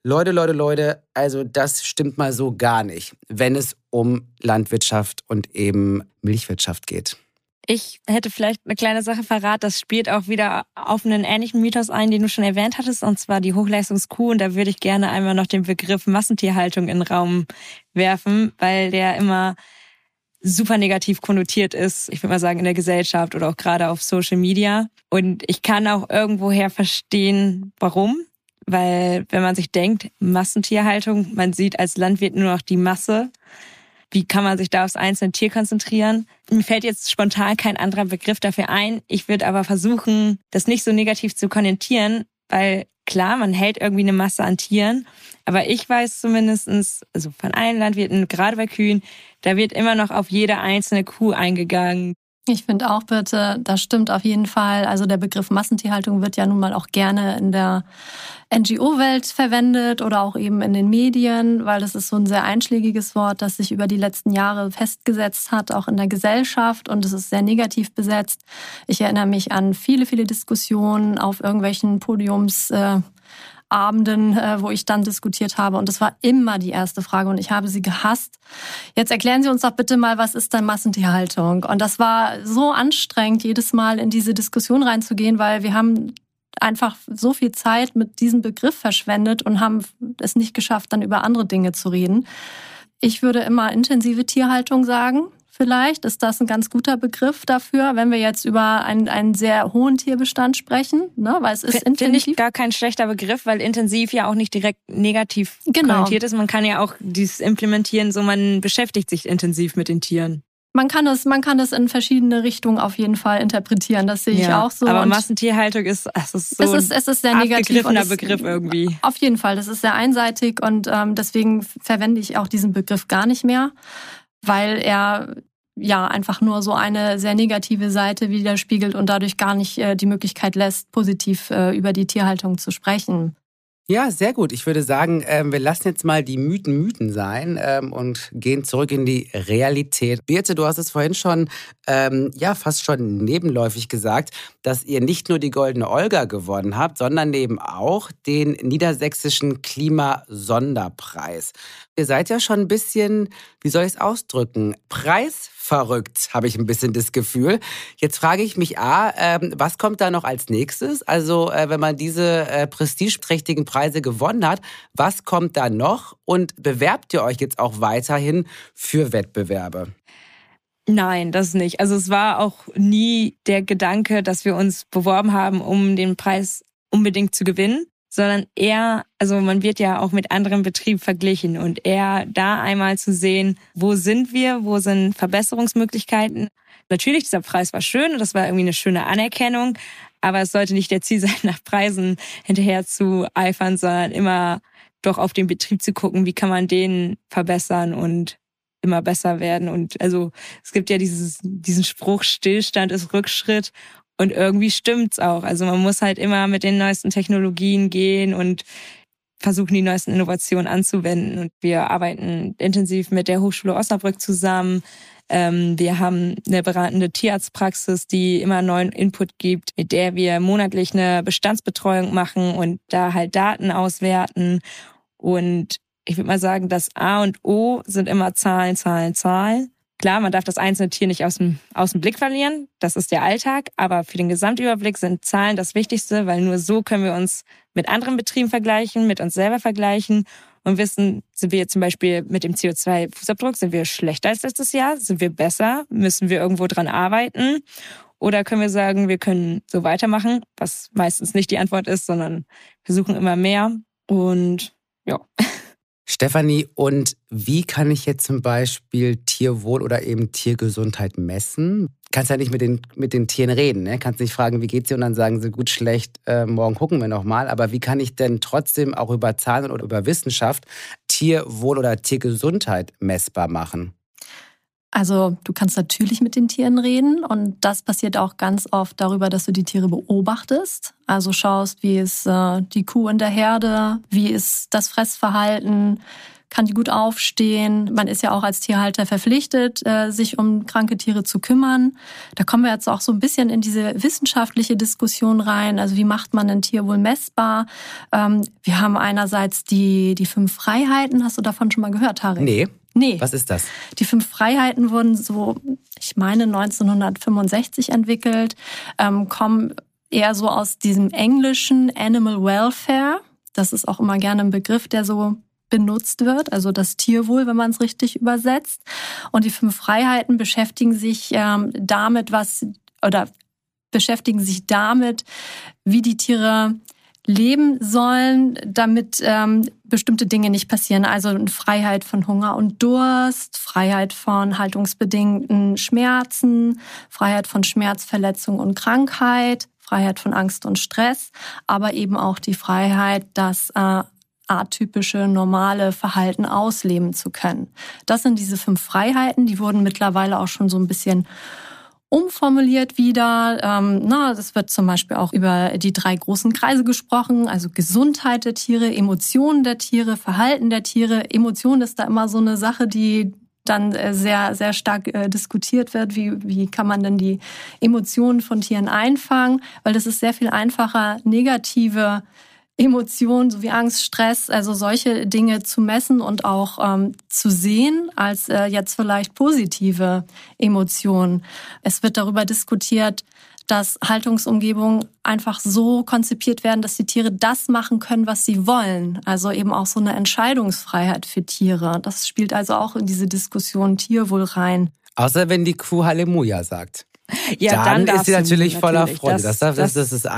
Leute, also das stimmt mal so gar nicht, wenn es um Landwirtschaft und eben Milchwirtschaft geht? Ich hätte vielleicht eine kleine Sache verraten, das spielt auch wieder auf einen ähnlichen Mythos ein, den du schon erwähnt hattest, und zwar die Hochleistungskuh. Und da würde ich gerne einmal noch den Begriff Massentierhaltung in den Raum werfen, weil der immer super negativ konnotiert ist, ich würde mal sagen, in der Gesellschaft oder auch gerade auf Social Media. Und ich kann auch irgendwoher verstehen, warum. Weil wenn man sich denkt, Massentierhaltung, man sieht als Landwirt nur noch die Masse. Wie kann man sich da aufs einzelne Tier konzentrieren? Mir fällt jetzt spontan kein anderer Begriff dafür ein. Ich würde aber versuchen, das nicht so negativ zu konnotieren, weil klar, man hält irgendwie eine Masse an Tieren. Aber ich weiß zumindestens, also von allen Landwirten, gerade bei Kühen, da wird immer noch auf jede einzelne Kuh eingegangen. Ich finde auch, bitte, das stimmt auf jeden Fall. Also der Begriff Massentierhaltung wird ja nun mal auch gerne in der NGO-Welt verwendet oder auch eben in den Medien, weil das ist so ein sehr einschlägiges Wort, das sich über die letzten Jahre festgesetzt hat, auch in der Gesellschaft, und es ist sehr negativ besetzt. Ich erinnere mich an viele, viele Diskussionen auf irgendwelchen Abenden, wo ich dann diskutiert habe. Und das war immer die erste Frage und ich habe sie gehasst. Jetzt erklären Sie uns doch bitte mal, was ist denn Massentierhaltung? Und das war so anstrengend, jedes Mal in diese Diskussion reinzugehen, weil wir haben einfach so viel Zeit mit diesem Begriff verschwendet und haben es nicht geschafft, dann über andere Dinge zu reden. Ich würde immer intensive Tierhaltung sagen. Vielleicht ist das ein ganz guter Begriff dafür, wenn wir jetzt über einen sehr hohen Tierbestand sprechen, ne? Weil es ist intensiv. Finde ich gar kein schlechter Begriff, weil intensiv ja auch nicht direkt negativ konnotiert ist. Man kann ja auch dieses implementieren, so man beschäftigt sich intensiv mit den Tieren. Man kann es in verschiedene Richtungen auf jeden Fall interpretieren. Das sehe ich auch so. Aber Massentierhaltung ist so es ist sehr negativ. Abgegriffener Begriff irgendwie. Auf jeden Fall, das ist sehr einseitig und deswegen verwende ich auch diesen Begriff gar nicht mehr, weil er ja einfach nur so eine sehr negative Seite widerspiegelt und dadurch gar nicht die Möglichkeit lässt, positiv über die Tierhaltung zu sprechen. Ja, sehr gut. Ich würde sagen, wir lassen jetzt mal die Mythen sein und gehen zurück in die Realität. Birte, du hast es vorhin schon, fast schon nebenläufig gesagt, dass ihr nicht nur die Goldene Olga gewonnen habt, sondern eben auch den Niedersächsischen Klimasonderpreis. Ihr seid ja schon ein bisschen, wie soll ich es ausdrücken, preisverrückt, habe ich ein bisschen das Gefühl. Jetzt frage ich mich, was kommt da noch als nächstes? Also wenn man diese prestigeträchtigen Preise gewonnen hat, was kommt da noch? Und bewerbt ihr euch jetzt auch weiterhin für Wettbewerbe? Nein, das nicht. Also es war auch nie der Gedanke, dass wir uns beworben haben, um den Preis unbedingt zu gewinnen, sondern eher, also man wird ja auch mit anderen Betrieben verglichen und eher da einmal zu sehen, wo sind wir, wo sind Verbesserungsmöglichkeiten. Natürlich, dieser Preis war schön und das war irgendwie eine schöne Anerkennung, aber es sollte nicht der Ziel sein, nach Preisen hinterher zu eifern, sondern immer doch auf den Betrieb zu gucken, wie kann man den verbessern und immer besser werden. Und also es gibt ja diesen Spruch, Stillstand ist Rückschritt. Und irgendwie stimmt's auch. Also man muss halt immer mit den neuesten Technologien gehen und versuchen, die neuesten Innovationen anzuwenden. Und wir arbeiten intensiv mit der Hochschule Osnabrück zusammen. Wir haben eine beratende Tierarztpraxis, die immer neuen Input gibt, mit der wir monatlich eine Bestandsbetreuung machen und da halt Daten auswerten. Und ich würde mal sagen, das A und O sind immer Zahlen, Zahlen, Zahlen. Klar, man darf das einzelne Tier nicht aus dem Blick verlieren. Das ist der Alltag. Aber für den Gesamtüberblick sind Zahlen das Wichtigste, weil nur so können wir uns mit anderen Betrieben vergleichen, mit uns selber vergleichen und wissen, sind wir jetzt zum Beispiel mit dem CO2-Fußabdruck, sind wir schlechter als letztes Jahr? Sind wir besser? Müssen wir irgendwo dran arbeiten? Oder können wir sagen, wir können so weitermachen, was meistens nicht die Antwort ist, sondern wir suchen immer mehr. Und ja. Stefanie, und wie kann ich jetzt zum Beispiel Tierwohl oder eben Tiergesundheit messen? Kannst ja nicht mit den Tieren reden, ne? Kannst nicht fragen, wie geht's dir, und dann sagen sie, gut, schlecht, morgen gucken wir nochmal. Aber wie kann ich denn trotzdem auch über Zahlen oder über Wissenschaft Tierwohl oder Tiergesundheit messbar machen? Also du kannst natürlich mit den Tieren reden und das passiert auch ganz oft darüber, dass du die Tiere beobachtest. Also schaust, wie ist die Kuh in der Herde, wie ist das Fressverhalten, kann die gut aufstehen. Man ist ja auch als Tierhalter verpflichtet, sich um kranke Tiere zu kümmern. Da kommen wir jetzt auch so ein bisschen in diese wissenschaftliche Diskussion rein. Also wie macht man ein Tier wohl messbar? Wir haben einerseits die 5 Freiheiten. Hast du davon schon mal gehört, Tarek? Nee. Was ist das? Die 5 Freiheiten wurden so, ich meine, 1965 entwickelt, kommen eher so aus diesem englischen Animal Welfare. Das ist auch immer gerne ein Begriff, der so benutzt wird, also das Tierwohl, wenn man es richtig übersetzt. Und die 5 Freiheiten beschäftigen sich damit, wie die Tiere leben sollen, damit bestimmte Dinge nicht passieren. Also Freiheit von Hunger und Durst, Freiheit von haltungsbedingten Schmerzen, Freiheit von Schmerz, Verletzung und Krankheit, Freiheit von Angst und Stress, aber eben auch die Freiheit, das atypische, normale Verhalten ausleben zu können. Das sind diese 5 Freiheiten, die wurden mittlerweile auch schon so ein bisschen umformuliert wieder. Das wird zum Beispiel auch über die 3 großen Kreise gesprochen, also Gesundheit der Tiere, Emotionen der Tiere, Verhalten der Tiere. Emotionen ist da immer so eine Sache, die dann sehr, sehr stark diskutiert wird. Wie kann man denn die Emotionen von Tieren einfangen? Weil das ist sehr viel einfacher, negative Emotionen, so wie Angst, Stress, also solche Dinge zu messen und auch zu sehen, als jetzt vielleicht positive Emotionen. Es wird darüber diskutiert, dass Haltungsumgebungen einfach so konzipiert werden, dass die Tiere das machen können, was sie wollen. Also eben auch so eine Entscheidungsfreiheit für Tiere. Das spielt also auch in diese Diskussion Tierwohl rein. Außer wenn die Kuh Halleluja sagt. Ja, dann ist sie natürlich voller Freude. Das ist das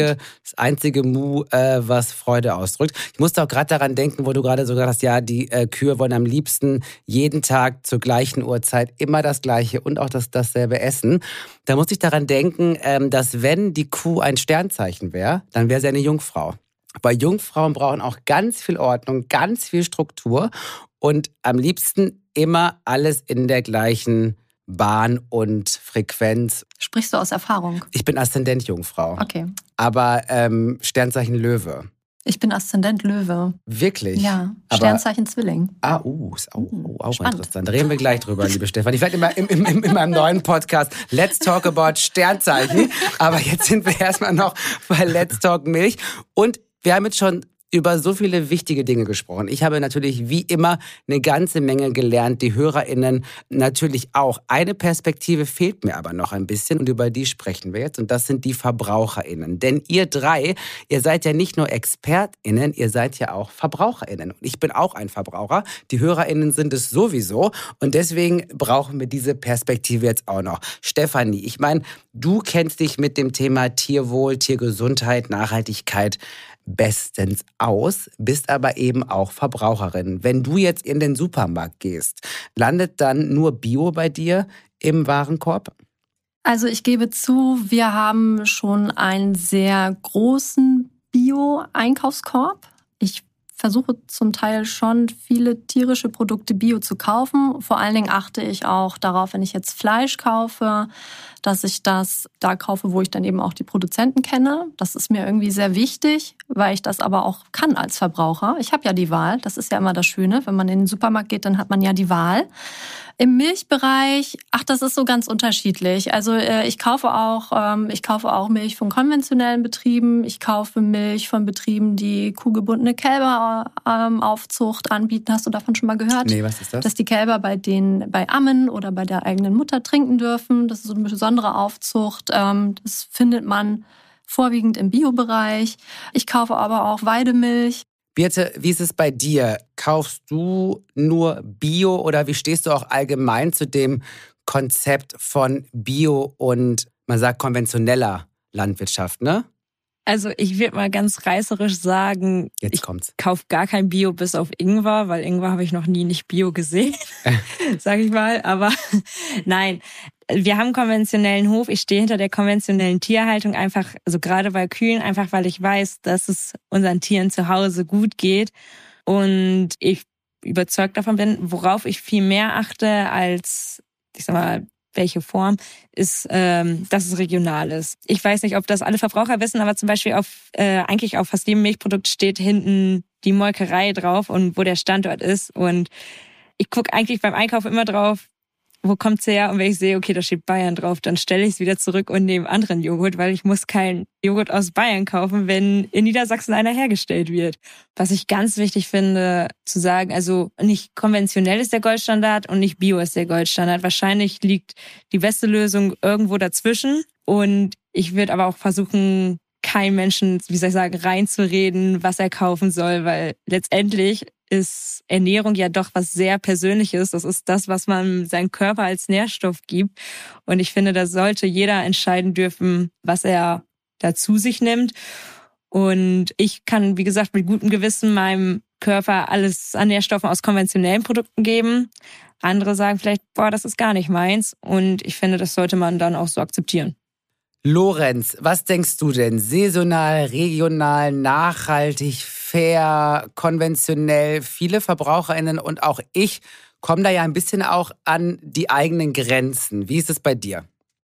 einzige Mu, was Freude ausdrückt. Ich musste auch gerade daran denken, wo du gerade so gesagt hast, ja, die Kühe wollen am liebsten jeden Tag zur gleichen Uhrzeit immer das Gleiche und auch dasselbe essen. Da musste ich daran denken, dass wenn die Kuh ein Sternzeichen wäre, dann wäre sie eine Jungfrau. Weil Jungfrauen brauchen auch ganz viel Ordnung, ganz viel Struktur und am liebsten immer alles in der gleichen Bahn und Frequenz. Sprichst du aus Erfahrung? Ich bin Aszendent Jungfrau. Okay. Aber Sternzeichen Löwe. Ich bin Aszendent Löwe. Wirklich? Ja, aber Sternzeichen Zwilling. Ist auch interessant. Da reden wir gleich drüber, liebe Stefanie. Vielleicht in meinem neuen Podcast Let's Talk About Sternzeichen. Aber jetzt sind wir erstmal noch bei Let's Talk Milch. Und wir haben jetzt schon über so viele wichtige Dinge gesprochen. Ich habe natürlich wie immer eine ganze Menge gelernt, die HörerInnen natürlich auch. Eine Perspektive fehlt mir aber noch ein bisschen und über die sprechen wir jetzt und das sind die VerbraucherInnen. Denn ihr 3, ihr seid ja nicht nur ExpertInnen, ihr seid ja auch VerbraucherInnen. Und ich bin auch ein Verbraucher, die HörerInnen sind es sowieso und deswegen brauchen wir diese Perspektive jetzt auch noch. Stefanie, ich meine, du kennst dich mit dem Thema Tierwohl, Tiergesundheit, Nachhaltigkeit bestens aus, bist aber eben auch Verbraucherin. Wenn du jetzt in den Supermarkt gehst, landet dann nur Bio bei dir im Warenkorb? Also ich gebe zu, wir haben schon einen sehr großen Bio-Einkaufskorb. Ich versuche zum Teil schon viele tierische Produkte Bio zu kaufen. Vor allen Dingen achte ich auch darauf, wenn ich jetzt Fleisch kaufe, dass ich das da kaufe, wo ich dann eben auch die Produzenten kenne. Das ist mir irgendwie sehr wichtig, weil ich das aber auch kann als Verbraucher. Ich habe ja die Wahl, das ist ja immer das Schöne. Wenn man in den Supermarkt geht, dann hat man ja die Wahl. Im Milchbereich, das ist so ganz unterschiedlich. Also ich kaufe auch Milch von konventionellen Betrieben. Ich kaufe Milch von Betrieben, die kuhgebundene Kälberaufzucht anbieten. Hast du davon schon mal gehört? Nee, was ist das? Dass die Kälber bei Ammen oder bei der eigenen Mutter trinken dürfen. Das ist so eine besondere Aufzucht. Das findet man vorwiegend im Biobereich. Ich kaufe aber auch Weidemilch. Birte, wie ist es bei dir? Kaufst du nur Bio oder wie stehst du auch allgemein zu dem Konzept von Bio und, man sagt, konventioneller Landwirtschaft, ne? Also ich würde mal ganz reißerisch sagen, ich kaufe gar kein Bio bis auf Ingwer, weil Ingwer habe ich noch nie nicht Bio gesehen, sage ich mal. Aber nein, wir haben einen konventionellen Hof. Ich stehe hinter der konventionellen Tierhaltung einfach, also gerade bei Kühen, einfach weil ich weiß, dass es unseren Tieren zu Hause gut geht. Und ich überzeugt davon bin, worauf ich viel mehr achte als, ich sag mal, welche Form, ist, dass es regional ist. Ich weiß nicht, ob das alle Verbraucher wissen, aber zum Beispiel eigentlich auf fast jedem Milchprodukt steht hinten die Molkerei drauf und wo der Standort ist. Und ich gucke eigentlich beim Einkauf immer drauf, wo kommt's her? Und wenn ich sehe, okay, da steht Bayern drauf, dann stelle ich es wieder zurück und nehme anderen Joghurt, weil ich muss keinen Joghurt aus Bayern kaufen, wenn in Niedersachsen einer hergestellt wird. Was ich ganz wichtig finde zu sagen, also nicht konventionell ist der Goldstandard und nicht Bio ist der Goldstandard. Wahrscheinlich liegt die beste Lösung irgendwo dazwischen. Und ich würde aber auch versuchen, keinem Menschen, wie soll ich sagen, reinzureden, was er kaufen soll, weil letztendlich ist Ernährung ja doch was sehr Persönliches. Das ist das, was man seinem Körper als Nährstoff gibt. Und ich finde, da sollte jeder entscheiden dürfen, was er da zu sich nimmt. Und ich kann, wie gesagt, mit gutem Gewissen meinem Körper alles an Nährstoffen aus konventionellen Produkten geben. Andere sagen vielleicht, das ist gar nicht meins. Und ich finde, das sollte man dann auch so akzeptieren. Lorenz, was denkst du denn? Saisonal, regional, nachhaltig, fair, konventionell? Viele VerbraucherInnen und auch ich kommen da ja ein bisschen auch an die eigenen Grenzen. Wie ist es bei dir?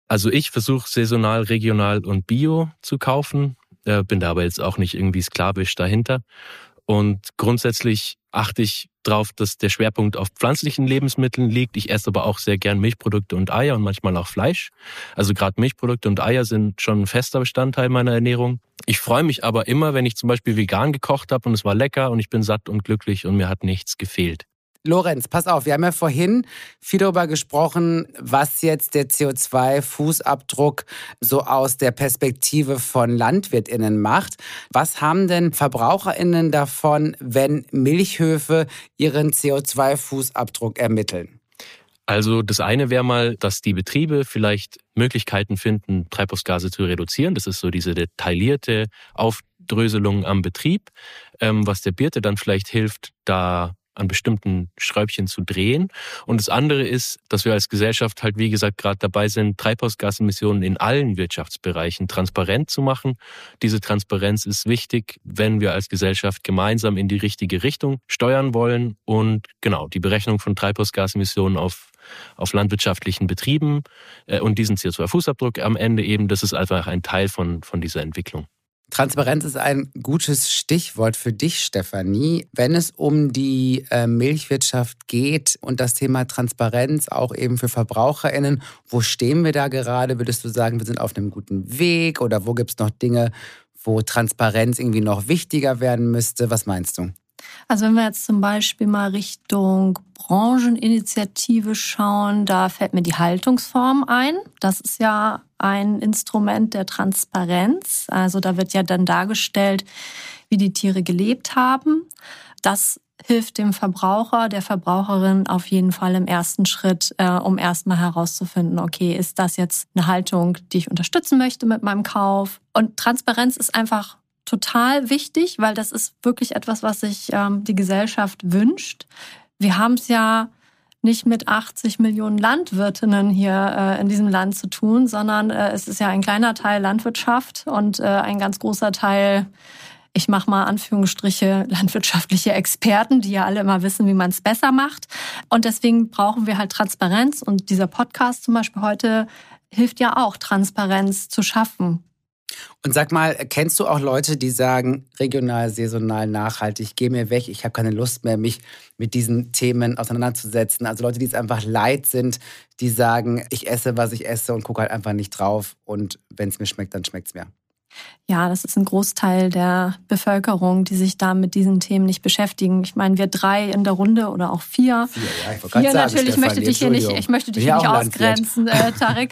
Also ich versuche saisonal, regional und bio zu kaufen, bin da aber jetzt auch nicht irgendwie sklavisch dahinter. Und grundsätzlich achte ich darauf, dass der Schwerpunkt auf pflanzlichen Lebensmitteln liegt. Ich esse aber auch sehr gern Milchprodukte und Eier und manchmal auch Fleisch. Also gerade Milchprodukte und Eier sind schon ein fester Bestandteil meiner Ernährung. Ich freue mich aber immer, wenn ich zum Beispiel vegan gekocht habe und es war lecker und ich bin satt und glücklich und mir hat nichts gefehlt. Lorenz, pass auf, wir haben ja vorhin viel darüber gesprochen, was jetzt der CO2-Fußabdruck so aus der Perspektive von LandwirtInnen macht. Was haben denn VerbraucherInnen davon, wenn Milchhöfe ihren CO2-Fußabdruck ermitteln? Also das eine wäre mal, dass die Betriebe vielleicht Möglichkeiten finden, Treibhausgase zu reduzieren. Das ist so diese detaillierte Aufdröselung am Betrieb, was der Birte dann vielleicht hilft, da an bestimmten Schräubchen zu drehen. Und das andere ist, dass wir als Gesellschaft halt, wie gesagt, gerade dabei sind, Treibhausgasemissionen in allen Wirtschaftsbereichen transparent zu machen. Diese Transparenz ist wichtig, wenn wir als Gesellschaft gemeinsam in die richtige Richtung steuern wollen. Und genau, die Berechnung von Treibhausgasemissionen auf landwirtschaftlichen Betrieben und diesen CO2-Fußabdruck am Ende eben, das ist einfach ein Teil von dieser Entwicklung. Transparenz ist ein gutes Stichwort für dich, Stefanie. Wenn es um die Milchwirtschaft geht und das Thema Transparenz auch eben für VerbraucherInnen, wo stehen wir da gerade? Würdest du sagen, wir sind auf einem guten Weg oder wo gibt es noch Dinge, wo Transparenz irgendwie noch wichtiger werden müsste? Was meinst du? Also wenn wir jetzt zum Beispiel mal Richtung Brancheninitiative schauen, da fällt mir die Haltungsform ein. Das ist ja ein Instrument der Transparenz. Also da wird ja dann dargestellt, wie die Tiere gelebt haben. Das hilft dem Verbraucher, der Verbraucherin auf jeden Fall im ersten Schritt, um erstmal herauszufinden, okay, ist das jetzt eine Haltung, die ich unterstützen möchte mit meinem Kauf? Und Transparenz ist einfach total wichtig, weil das ist wirklich etwas, was sich die Gesellschaft wünscht. Wir haben es ja nicht mit 80 Millionen Landwirtinnen hier in diesem Land zu tun, sondern es ist ja ein kleiner Teil Landwirtschaft und ein ganz großer Teil, ich mache mal Anführungsstriche, landwirtschaftliche Experten, die ja alle immer wissen, wie man es besser macht. Und deswegen brauchen wir halt Transparenz. Und dieser Podcast zum Beispiel heute hilft ja auch, Transparenz zu schaffen. Und sag mal, kennst du auch Leute, die sagen, regional, saisonal, nachhaltig, geh mir weg, ich habe keine Lust mehr, mich mit diesen Themen auseinanderzusetzen. Also Leute, die es einfach leid sind, die sagen, ich esse, was ich esse und gucke halt einfach nicht drauf. Und wenn es mir schmeckt, dann schmeckt es mir. Ja, das ist ein Großteil der Bevölkerung, die sich da mit diesen Themen nicht beschäftigen. Ich meine, wir 3 in der Runde oder auch 4. 4, ja, ich wollte gerade sagen, natürlich, ich möchte dich hier nicht ausgrenzen, Tarek.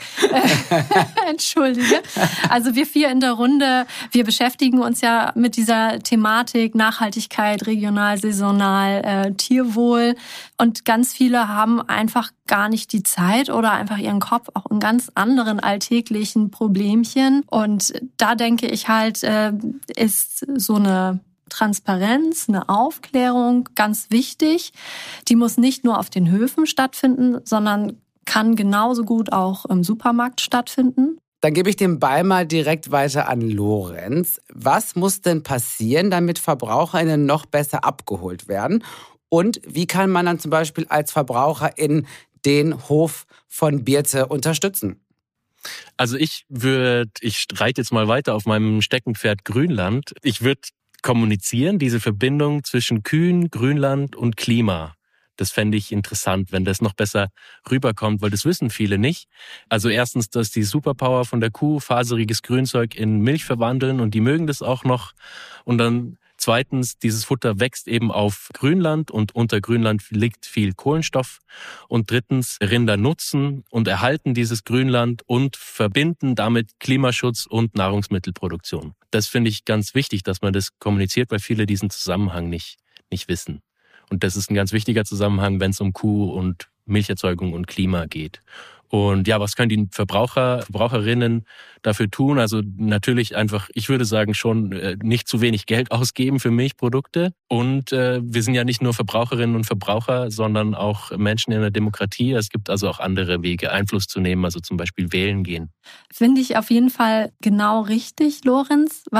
Entschuldige. Also wir 4 in der Runde, wir beschäftigen uns ja mit dieser Thematik Nachhaltigkeit, regional, saisonal, Tierwohl. Und ganz viele haben einfach gar nicht die Zeit oder einfach ihren Kopf auch in ganz anderen alltäglichen Problemchen. Und da denke ich halt, ist so eine Transparenz, eine Aufklärung ganz wichtig. Die muss nicht nur auf den Höfen stattfinden, sondern kann genauso gut auch im Supermarkt stattfinden. Dann gebe ich den Ball mal direkt weiter an Lorenz. Was muss denn passieren, damit VerbraucherInnen noch besser abgeholt werden? Und wie kann man dann zum Beispiel als VerbraucherIn den Hof von Birte unterstützen? Also ich reite jetzt mal weiter auf meinem Steckenpferd Grünland. Ich würde kommunizieren, diese Verbindung zwischen Kühen, Grünland und Klima. Das fände ich interessant, wenn das noch besser rüberkommt, weil das wissen viele nicht. Also erstens, dass die Superpower von der Kuh faseriges Grünzeug in Milch verwandeln und die mögen das auch noch. Und dann zweitens, dieses Futter wächst eben auf Grünland und unter Grünland liegt viel Kohlenstoff. Und drittens, Rinder nutzen und erhalten dieses Grünland und verbinden damit Klimaschutz und Nahrungsmittelproduktion. Das finde ich ganz wichtig, dass man das kommuniziert, weil viele diesen Zusammenhang nicht wissen. Und das ist ein ganz wichtiger Zusammenhang, wenn es um Kuh- und Milcherzeugung und Klima geht. Und ja, was können die Verbraucherinnen dafür tun? Also natürlich einfach, ich würde sagen, schon nicht zu wenig Geld ausgeben für Milchprodukte. Und wir sind ja nicht nur Verbraucherinnen und Verbraucher, sondern auch Menschen in der Demokratie. Es gibt also auch andere Wege, Einfluss zu nehmen, also zum Beispiel wählen gehen. Finde ich auf jeden Fall genau richtig, Lorenz. Was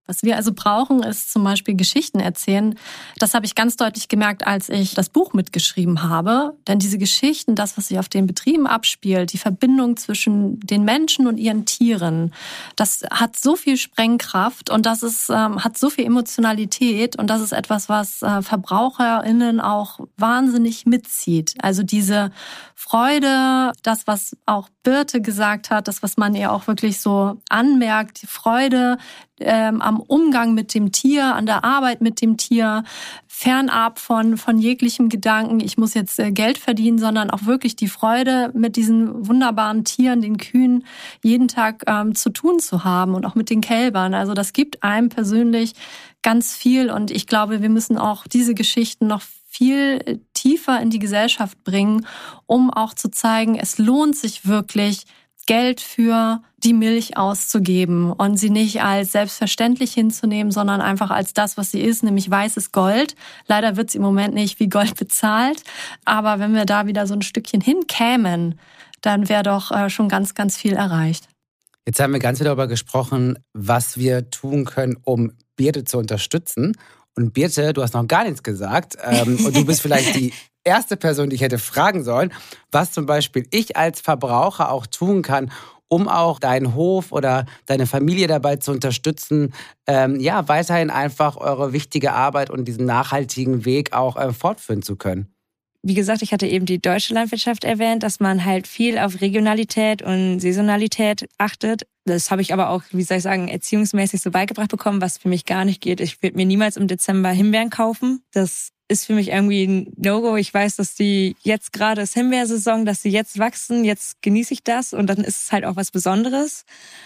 Was wir also brauchen, ist zum Beispiel Geschichten erzählen. Das habe ich ganz deutlich gemerkt, als ich das Buch mitgeschrieben habe. Denn diese Geschichten, das, was sich auf den Betrieben abspielt, die Verbindung zwischen den Menschen und ihren Tieren, das hat so viel Sprengkraft und das ist, hat so viel Emotionalität. Und das ist etwas, was VerbraucherInnen auch wahnsinnig mitzieht. Also diese Freude, das, was auch Birte gesagt hat, das, was man ihr auch wirklich so anmerkt, die Freude am Umgang mit dem Tier, an der Arbeit mit dem Tier, fernab von jeglichem Gedanken, ich muss jetzt Geld verdienen, sondern auch wirklich die Freude, mit diesen wunderbaren Tieren, den Kühen, jeden Tag zu tun zu haben und auch mit den Kälbern. Also das gibt einem persönlich ganz viel und ich glaube, wir müssen auch diese Geschichten noch viel tiefer in die Gesellschaft bringen, um auch zu zeigen, es lohnt sich wirklich, Geld für die Milch auszugeben und sie nicht als selbstverständlich hinzunehmen, sondern einfach als das, was sie ist, nämlich weißes Gold. Leider wird sie im Moment nicht wie Gold bezahlt, aber wenn wir da wieder so ein Stückchen hinkämen, dann wäre doch schon ganz, ganz viel erreicht. Jetzt haben wir ganz viel darüber gesprochen, was wir tun können, um Birte zu unterstützen. Und Birte, du hast noch gar nichts gesagt und du bist vielleicht die erste Person, die ich hätte fragen sollen, was zum Beispiel ich als Verbraucher auch tun kann, um auch deinen Hof oder deine Familie dabei zu unterstützen, weiterhin einfach eure wichtige Arbeit und diesen nachhaltigen Weg auch fortführen zu können. Wie gesagt, ich hatte eben die deutsche Landwirtschaft erwähnt, dass man halt viel auf Regionalität und Saisonalität achtet. Das habe ich aber auch, wie soll ich sagen, erziehungsmäßig so beigebracht bekommen, was für mich gar nicht geht. Ich würde mir niemals im Dezember Himbeeren kaufen. Das ist für mich irgendwie ein No-Go. Ich weiß, dass die jetzt gerade ist Himbeersaison, dass sie jetzt wachsen, jetzt genieße ich das und dann ist es halt auch was Besonderes.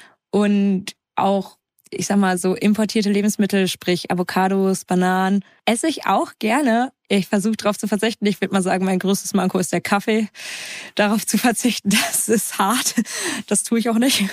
Und auch, ich sag mal, so importierte Lebensmittel, sprich Avocados, Bananen, esse ich auch gerne. Ich versuche darauf zu verzichten. Ich würde mal sagen, mein größtes Manko ist der Kaffee. Darauf zu verzichten, das ist hart. Das tue ich auch nicht.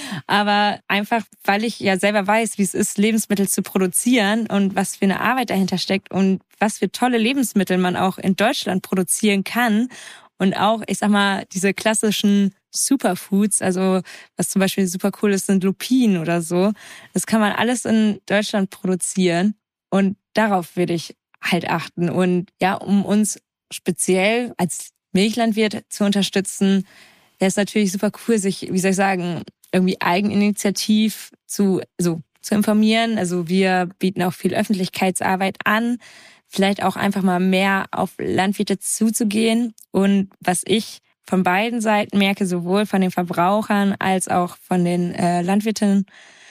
Aber einfach, weil ich ja selber weiß, wie es ist, Lebensmittel zu produzieren und was für eine Arbeit dahinter steckt und was für tolle Lebensmittel man auch in Deutschland produzieren kann. Und auch, ich sag mal, diese klassischen Superfoods, also was zum Beispiel super cool ist, sind Lupinen oder so. Das kann man alles in Deutschland produzieren und darauf würde ich halt achten. Und ja, um uns speziell als Milchlandwirt zu unterstützen, wäre es natürlich super cool, sich, wie soll ich sagen, irgendwie eigeninitiativ zu informieren. Also wir bieten auch viel Öffentlichkeitsarbeit an, vielleicht auch einfach mal mehr auf Landwirte zuzugehen. Und was ich von beiden Seiten merke, sowohl von den Verbrauchern als auch von den Landwirten,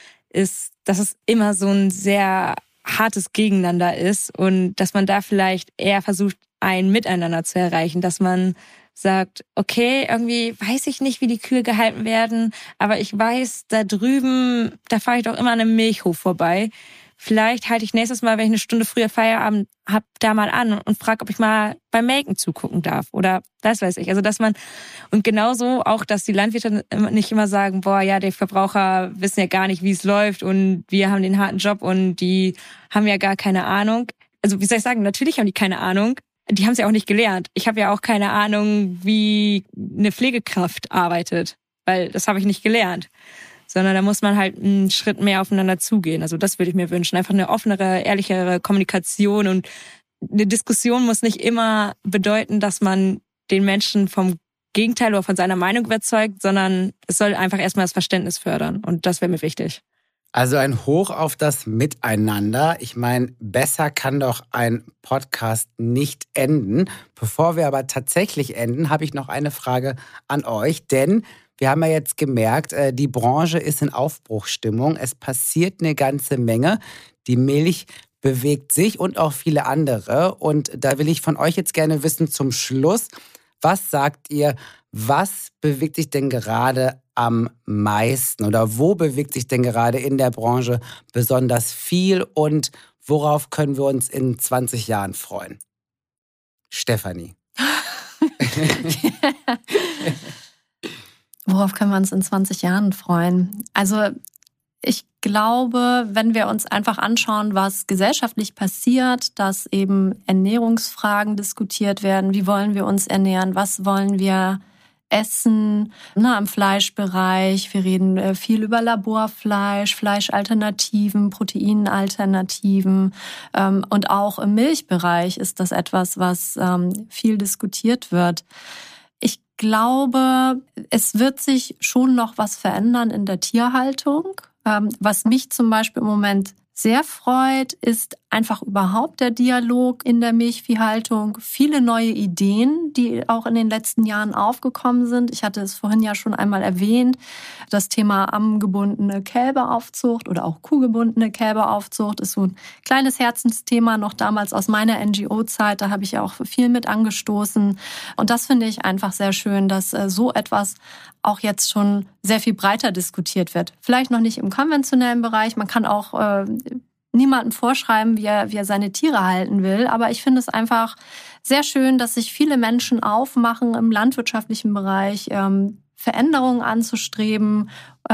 ist, dass es immer so ein sehr hartes Gegeneinander ist und dass man da vielleicht eher versucht, ein Miteinander zu erreichen, dass man sagt, okay, irgendwie weiß ich nicht, wie die Kühe gehalten werden, aber ich weiß, da drüben, da fahre ich doch immer an einem Milchhof vorbei. Vielleicht halte ich nächstes Mal, wenn ich eine Stunde früher Feierabend habe, da mal an und frage, ob ich mal beim Melken zugucken darf oder das weiß ich. Also dass man, und genauso auch, dass die Landwirte nicht immer sagen, boah, ja, die Verbraucher wissen ja gar nicht, wie es läuft und wir haben den harten Job und die haben ja gar keine Ahnung. Also wie soll ich sagen, natürlich haben die keine Ahnung. Die haben es ja auch nicht gelernt. Ich habe ja auch keine Ahnung, wie eine Pflegekraft arbeitet, weil das habe ich nicht gelernt. Sondern da muss man halt einen Schritt mehr aufeinander zugehen. Also das würde ich mir wünschen. Einfach eine offenere, ehrlichere Kommunikation und eine Diskussion muss nicht immer bedeuten, dass man den Menschen vom Gegenteil oder von seiner Meinung überzeugt, sondern es soll einfach erstmal das Verständnis fördern und das wäre mir wichtig. Also ein Hoch auf das Miteinander. Ich meine, besser kann doch ein Podcast nicht enden. Bevor wir aber tatsächlich enden, habe ich noch eine Frage an euch, denn wir haben ja jetzt gemerkt, die Branche ist in Aufbruchsstimmung. Es passiert eine ganze Menge. Die Milch bewegt sich und auch viele andere. Und da will ich von euch jetzt gerne wissen zum Schluss, was sagt ihr, was bewegt sich denn gerade am meisten oder wo bewegt sich denn gerade in der Branche besonders viel und worauf können wir uns in 20 Jahren freuen? Stefanie. Worauf können wir uns in 20 Jahren freuen? Also ich glaube, wenn wir uns einfach anschauen, was gesellschaftlich passiert, dass eben Ernährungsfragen diskutiert werden, wie wollen wir uns ernähren, was wollen wir Essen, im Fleischbereich. Wir reden viel über Laborfleisch, Fleischalternativen, Proteinalternativen. Und auch im Milchbereich ist das etwas, was viel diskutiert wird. Ich glaube, es wird sich schon noch was verändern in der Tierhaltung. Was mich zum Beispiel im Moment sehr freut, ist einfach überhaupt der Dialog in der Milchviehhaltung. Viele neue Ideen, die auch in den letzten Jahren aufgekommen sind. Ich hatte es vorhin ja schon einmal erwähnt. Das Thema ammengebundene Kälberaufzucht oder auch kuhgebundene Kälberaufzucht ist so ein kleines Herzensthema noch damals aus meiner NGO-Zeit. Da habe ich ja auch viel mit angestoßen. Und das finde ich einfach sehr schön, dass so etwas auch jetzt schon sehr viel breiter diskutiert wird. Vielleicht noch nicht im konventionellen Bereich. Man kann auch niemandem vorschreiben, wie er seine Tiere halten will. Aber ich finde es einfach sehr schön, dass sich viele Menschen aufmachen, im landwirtschaftlichen Bereich Veränderungen anzustreben,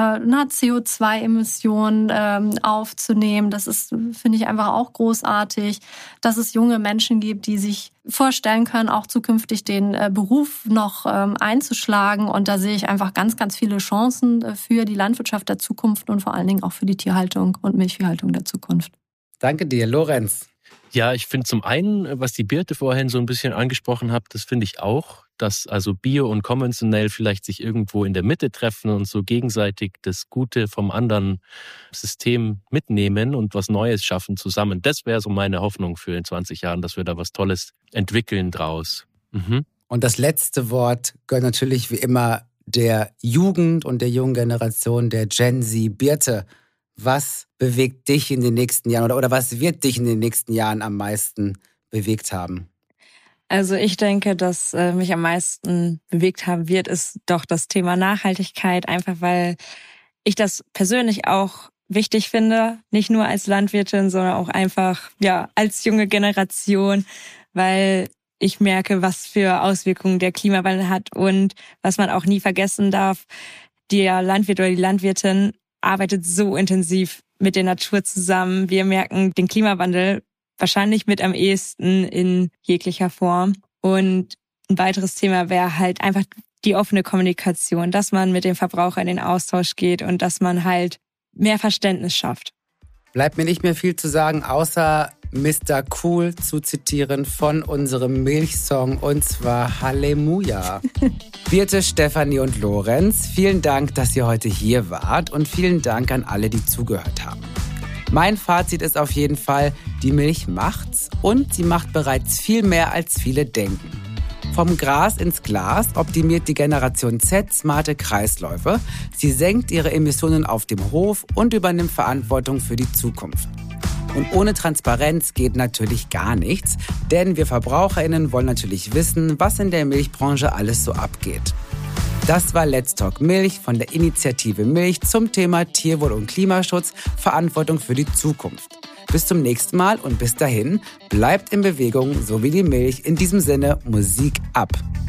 CO2-Emissionen aufzunehmen. Das ist, finde ich, einfach auch großartig, dass es junge Menschen gibt, die sich vorstellen können, auch zukünftig den Beruf noch einzuschlagen. Und da sehe ich einfach ganz, ganz viele Chancen für die Landwirtschaft der Zukunft und vor allen Dingen auch für die Tierhaltung und Milchviehhaltung der Zukunft. Danke dir, Lorenz. Ja, ich finde zum einen, was die Birte vorhin so ein bisschen angesprochen hat, das finde ich auch, dass also Bio und konventionell vielleicht sich irgendwo in der Mitte treffen und so gegenseitig das Gute vom anderen System mitnehmen und was Neues schaffen zusammen. Das wäre so meine Hoffnung für in 20 Jahren, dass wir da was Tolles entwickeln draus. Mhm. Und das letzte Wort gehört natürlich wie immer der Jugend und der jungen Generation, der Gen Z. Birte, was bewegt dich in den nächsten Jahren oder was wird dich in den nächsten Jahren am meisten bewegt haben? Also ich denke, dass mich am meisten bewegt haben wird, ist doch das Thema Nachhaltigkeit, einfach weil ich das persönlich auch wichtig finde, nicht nur als Landwirtin, sondern auch einfach als junge Generation, weil ich merke, was für Auswirkungen der Klimawandel hat und was man auch nie vergessen darf, der Landwirt oder die Landwirtin arbeitet so intensiv mit der Natur zusammen. Wir merken den Klimawandel wahrscheinlich mit am ehesten in jeglicher Form. Und ein weiteres Thema wäre halt einfach die offene Kommunikation, dass man mit dem Verbraucher in den Austausch geht und dass man halt mehr Verständnis schafft. Bleibt mir nicht mehr viel zu sagen, außer Mr. Cool zu zitieren von unserem Milchsong, und zwar Halleluja. Birte, Stefanie und Lorenz, vielen Dank, dass ihr heute hier wart und vielen Dank an alle, die zugehört haben. Mein Fazit ist auf jeden Fall, die Milch macht's und sie macht bereits viel mehr, als viele denken. Vom Gras ins Glas optimiert die Generation Z smarte Kreisläufe. Sie senkt ihre Emissionen auf dem Hof und übernimmt Verantwortung für die Zukunft. Und ohne Transparenz geht natürlich gar nichts, denn wir VerbraucherInnen wollen natürlich wissen, was in der Milchbranche alles so abgeht. Das war Let's Talk Milch von der Initiative Milch zum Thema Tierwohl und Klimaschutz, Verantwortung für die Zukunft. Bis zum nächsten Mal und bis dahin, bleibt in Bewegung, so wie die Milch. In diesem Sinne, Musik ab.